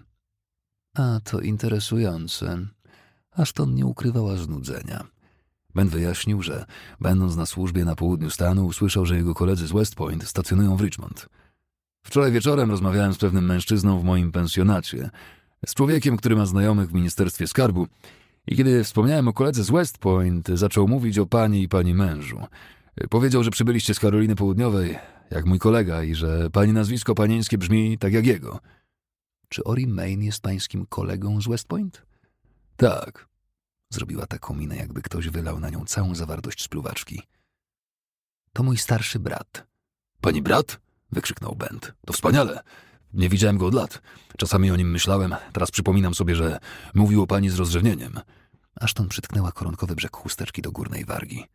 A to interesujące. Ashton nie ukrywała znudzenia. Ben wyjaśnił, że będąc na służbie na południu stanu, usłyszał, że jego koledzy z West Point stacjonują w Richmond. Wczoraj wieczorem rozmawiałem z pewnym mężczyzną w moim pensjonacie, z człowiekiem, który ma znajomych w Ministerstwie Skarbu, i kiedy wspomniałem o koledze z West Point, zaczął mówić o pani i pani mężu. Powiedział, że przybyliście z Karoliny Południowej, jak mój kolega, i że pani nazwisko panieńskie brzmi tak jak jego. Czy Ori Main jest pańskim kolegą z West Point? Tak. Zrobiła taką minę, jakby ktoś wylał na nią całą zawartość spluwaczki. To mój starszy brat. Pani brat? Wykrzyknął Bent. To wspaniale. Nie widziałem go od lat. Czasami o nim myślałem. Teraz przypominam sobie, że mówił o pani z rozrzewnieniem. Ashton przytknęła koronkowy brzeg chusteczki do górnej wargi.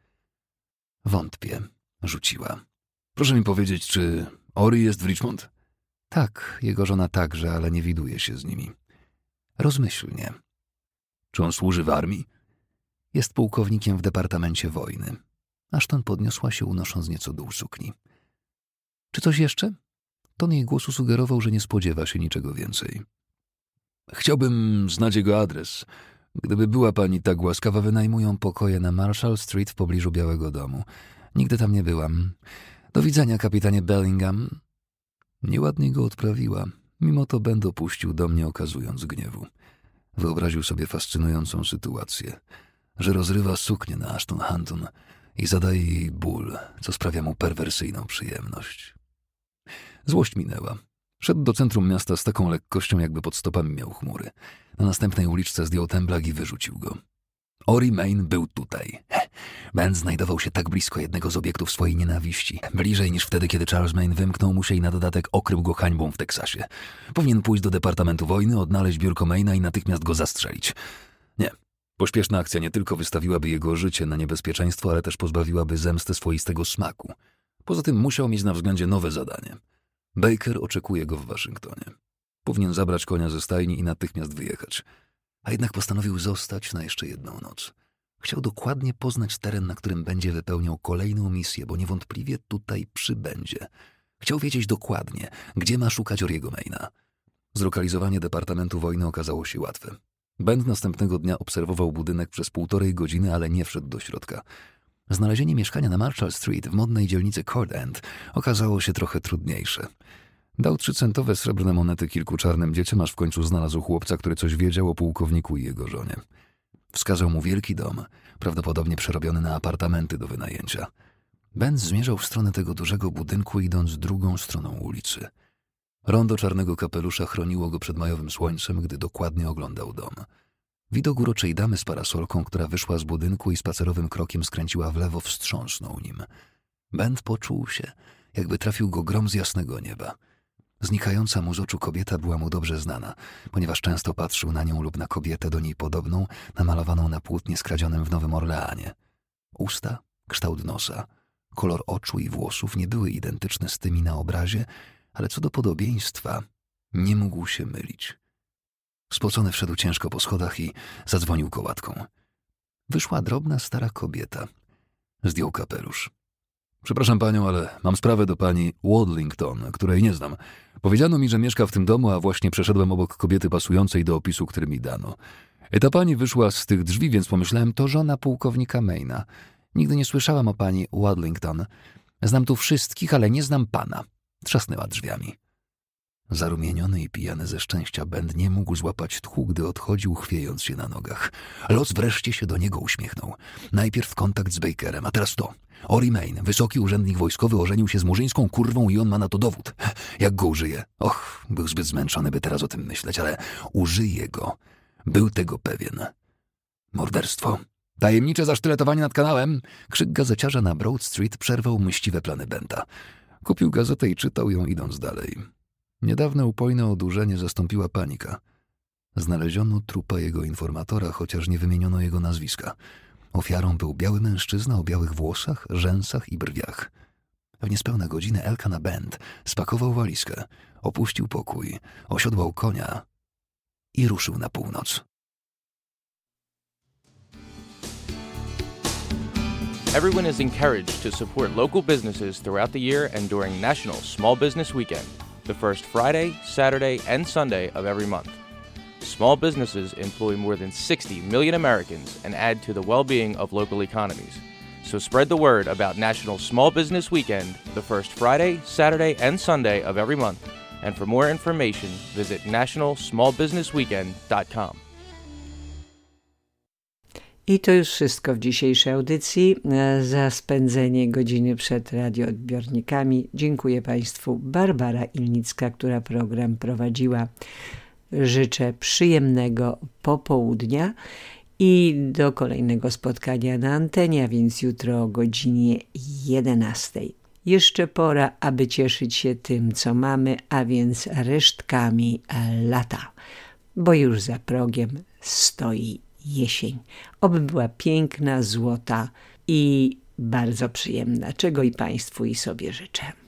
Wątpię, rzuciła. Proszę mi powiedzieć, czy Ori jest w Richmond? Tak, jego żona także, ale nie widuje się z nimi. Rozmyślnie. Czy on służy w armii? Jest pułkownikiem w Departamencie Wojny. Ashton podniosła się, unosząc nieco dół sukni. Czy coś jeszcze? Ton jej głosu sugerował, że nie spodziewa się niczego więcej. Chciałbym znać jego adres. Gdyby była pani tak łaskawa, wynajmują pokoje na Marshall Street w pobliżu Białego Domu. Nigdy tam nie byłam. Do widzenia, kapitanie Bellingham. Nieładnie go odprawiła. Mimo to Ben dopuścił do mnie, okazując gniewu. Wyobraził sobie fascynującą sytuację, że rozrywa suknię na Ashton Hunton i zadaje jej ból, co sprawia mu perwersyjną przyjemność. Złość minęła. Szedł do centrum miasta z taką lekkością, jakby pod stopami miał chmury. Na następnej uliczce zdjął temblak i wyrzucił go. Ori Main był tutaj. Ben znajdował się tak blisko jednego z obiektów swojej nienawiści. Bliżej niż wtedy, kiedy Charles Main wymknął mu się i na dodatek okrył go hańbą w Teksasie. Powinien pójść do Departamentu Wojny, odnaleźć biurko Maina i natychmiast go zastrzelić. Nie. Pośpieszna akcja nie tylko wystawiłaby jego życie na niebezpieczeństwo, ale też pozbawiłaby zemsty swoistego smaku. Poza tym musiał mieć na względzie nowe zadanie. Baker oczekuje go w Waszyngtonie. Powinien zabrać konia ze stajni i natychmiast wyjechać. A jednak postanowił zostać na jeszcze jedną noc. Chciał dokładnie poznać teren, na którym będzie wypełniał kolejną misję, bo niewątpliwie tutaj przybędzie. Chciał wiedzieć dokładnie, gdzie ma szukać Oriego Maina. Zlokalizowanie Departamentu Wojny okazało się łatwe. Ben następnego dnia obserwował budynek przez 1,5 godziny, ale nie wszedł do środka. Znalezienie mieszkania na Marshall Street w modnej dzielnicy Court End okazało się trochę trudniejsze. Dał 3-centowe srebrne monety kilku czarnym dzieciom, aż w końcu znalazł chłopca, który coś wiedział o pułkowniku i jego żonie. Wskazał mu wielki dom, prawdopodobnie przerobiony na apartamenty do wynajęcia. Ben zmierzał w stronę tego dużego budynku, idąc drugą stroną ulicy. Rondo czarnego kapelusza chroniło go przed majowym słońcem, gdy dokładnie oglądał dom. Widok uroczej damy z parasolką, która wyszła z budynku i spacerowym krokiem skręciła w lewo, wstrząsnął nim. Ben poczuł się, jakby trafił go grom z jasnego nieba. Znikająca mu z oczu kobieta była mu dobrze znana, ponieważ często patrzył na nią lub na kobietę do niej podobną, namalowaną na płótnie skradzionym w Nowym Orleanie. Usta, kształt nosa, kolor oczu i włosów nie były identyczne z tymi na obrazie, ale co do podobieństwa nie mógł się mylić. Spocony wszedł ciężko po schodach i zadzwonił kołatką. Wyszła drobna, stara kobieta. Zdjął kapelusz. Przepraszam panią, ale mam sprawę do pani Wadlington, której nie znam. Powiedziano mi, że mieszka w tym domu, a właśnie przeszedłem obok kobiety pasującej do opisu, który mi dano. Ta pani wyszła z tych drzwi, więc pomyślałem, to żona pułkownika Maina. Nigdy nie słyszałam o pani Wadlington. Znam tu wszystkich, ale nie znam pana. Trzasnęła drzwiami. Zarumieniony i pijany ze szczęścia Ben nie mógł złapać tchu, gdy odchodził, chwiejąc się na nogach. Los wreszcie się do niego uśmiechnął. Najpierw kontakt z Bakerem, a teraz to. Ori Main, wysoki urzędnik wojskowy, ożenił się z murzyńską kurwą i on ma na to dowód. Jak go użyje? Och, był zbyt zmęczony, by teraz o tym myśleć, ale użyje go. Był tego pewien. Morderstwo. Tajemnicze zasztyletowanie nad kanałem. Krzyk gazeciarza na Broad Street przerwał mściwe plany Benta. Kupił gazetę i czytał ją, idąc dalej. Niedawne upojne odurzenie zastąpiła panika. Znaleziono trupa jego informatora, chociaż nie wymieniono jego nazwiska. Ofiarą był biały mężczyzna o białych włosach, rzęsach i brwiach. W niespełna godzinę Elkanah Bent spakował walizkę, opuścił pokój, osiodłał konia i ruszył na północ. Everyone is encouraged to support local businesses throughout the year and during National Small Business Weekend, the first Friday, Saturday, and Sunday of every month. Small businesses employ more than 60 million Americans and add to the well-being of local economies. So spread the word about National Small Business Weekend, the first Friday, Saturday, and Sunday of every month. And for more information, visit nationalsmallbusinessweekend.com. I to już wszystko w dzisiejszej audycji. Za spędzenie godziny przed radioodbiornikami dziękuję Państwu. Barbara Ilnicka, która program prowadziła. Życzę przyjemnego popołudnia i do kolejnego spotkania na antenie, a więc jutro o godzinie 11. Jeszcze pora, aby cieszyć się tym, co mamy, a więc resztkami lata, bo już za progiem stoi jesień. Oby była piękna, złota i bardzo przyjemna, czego i Państwu i sobie życzę.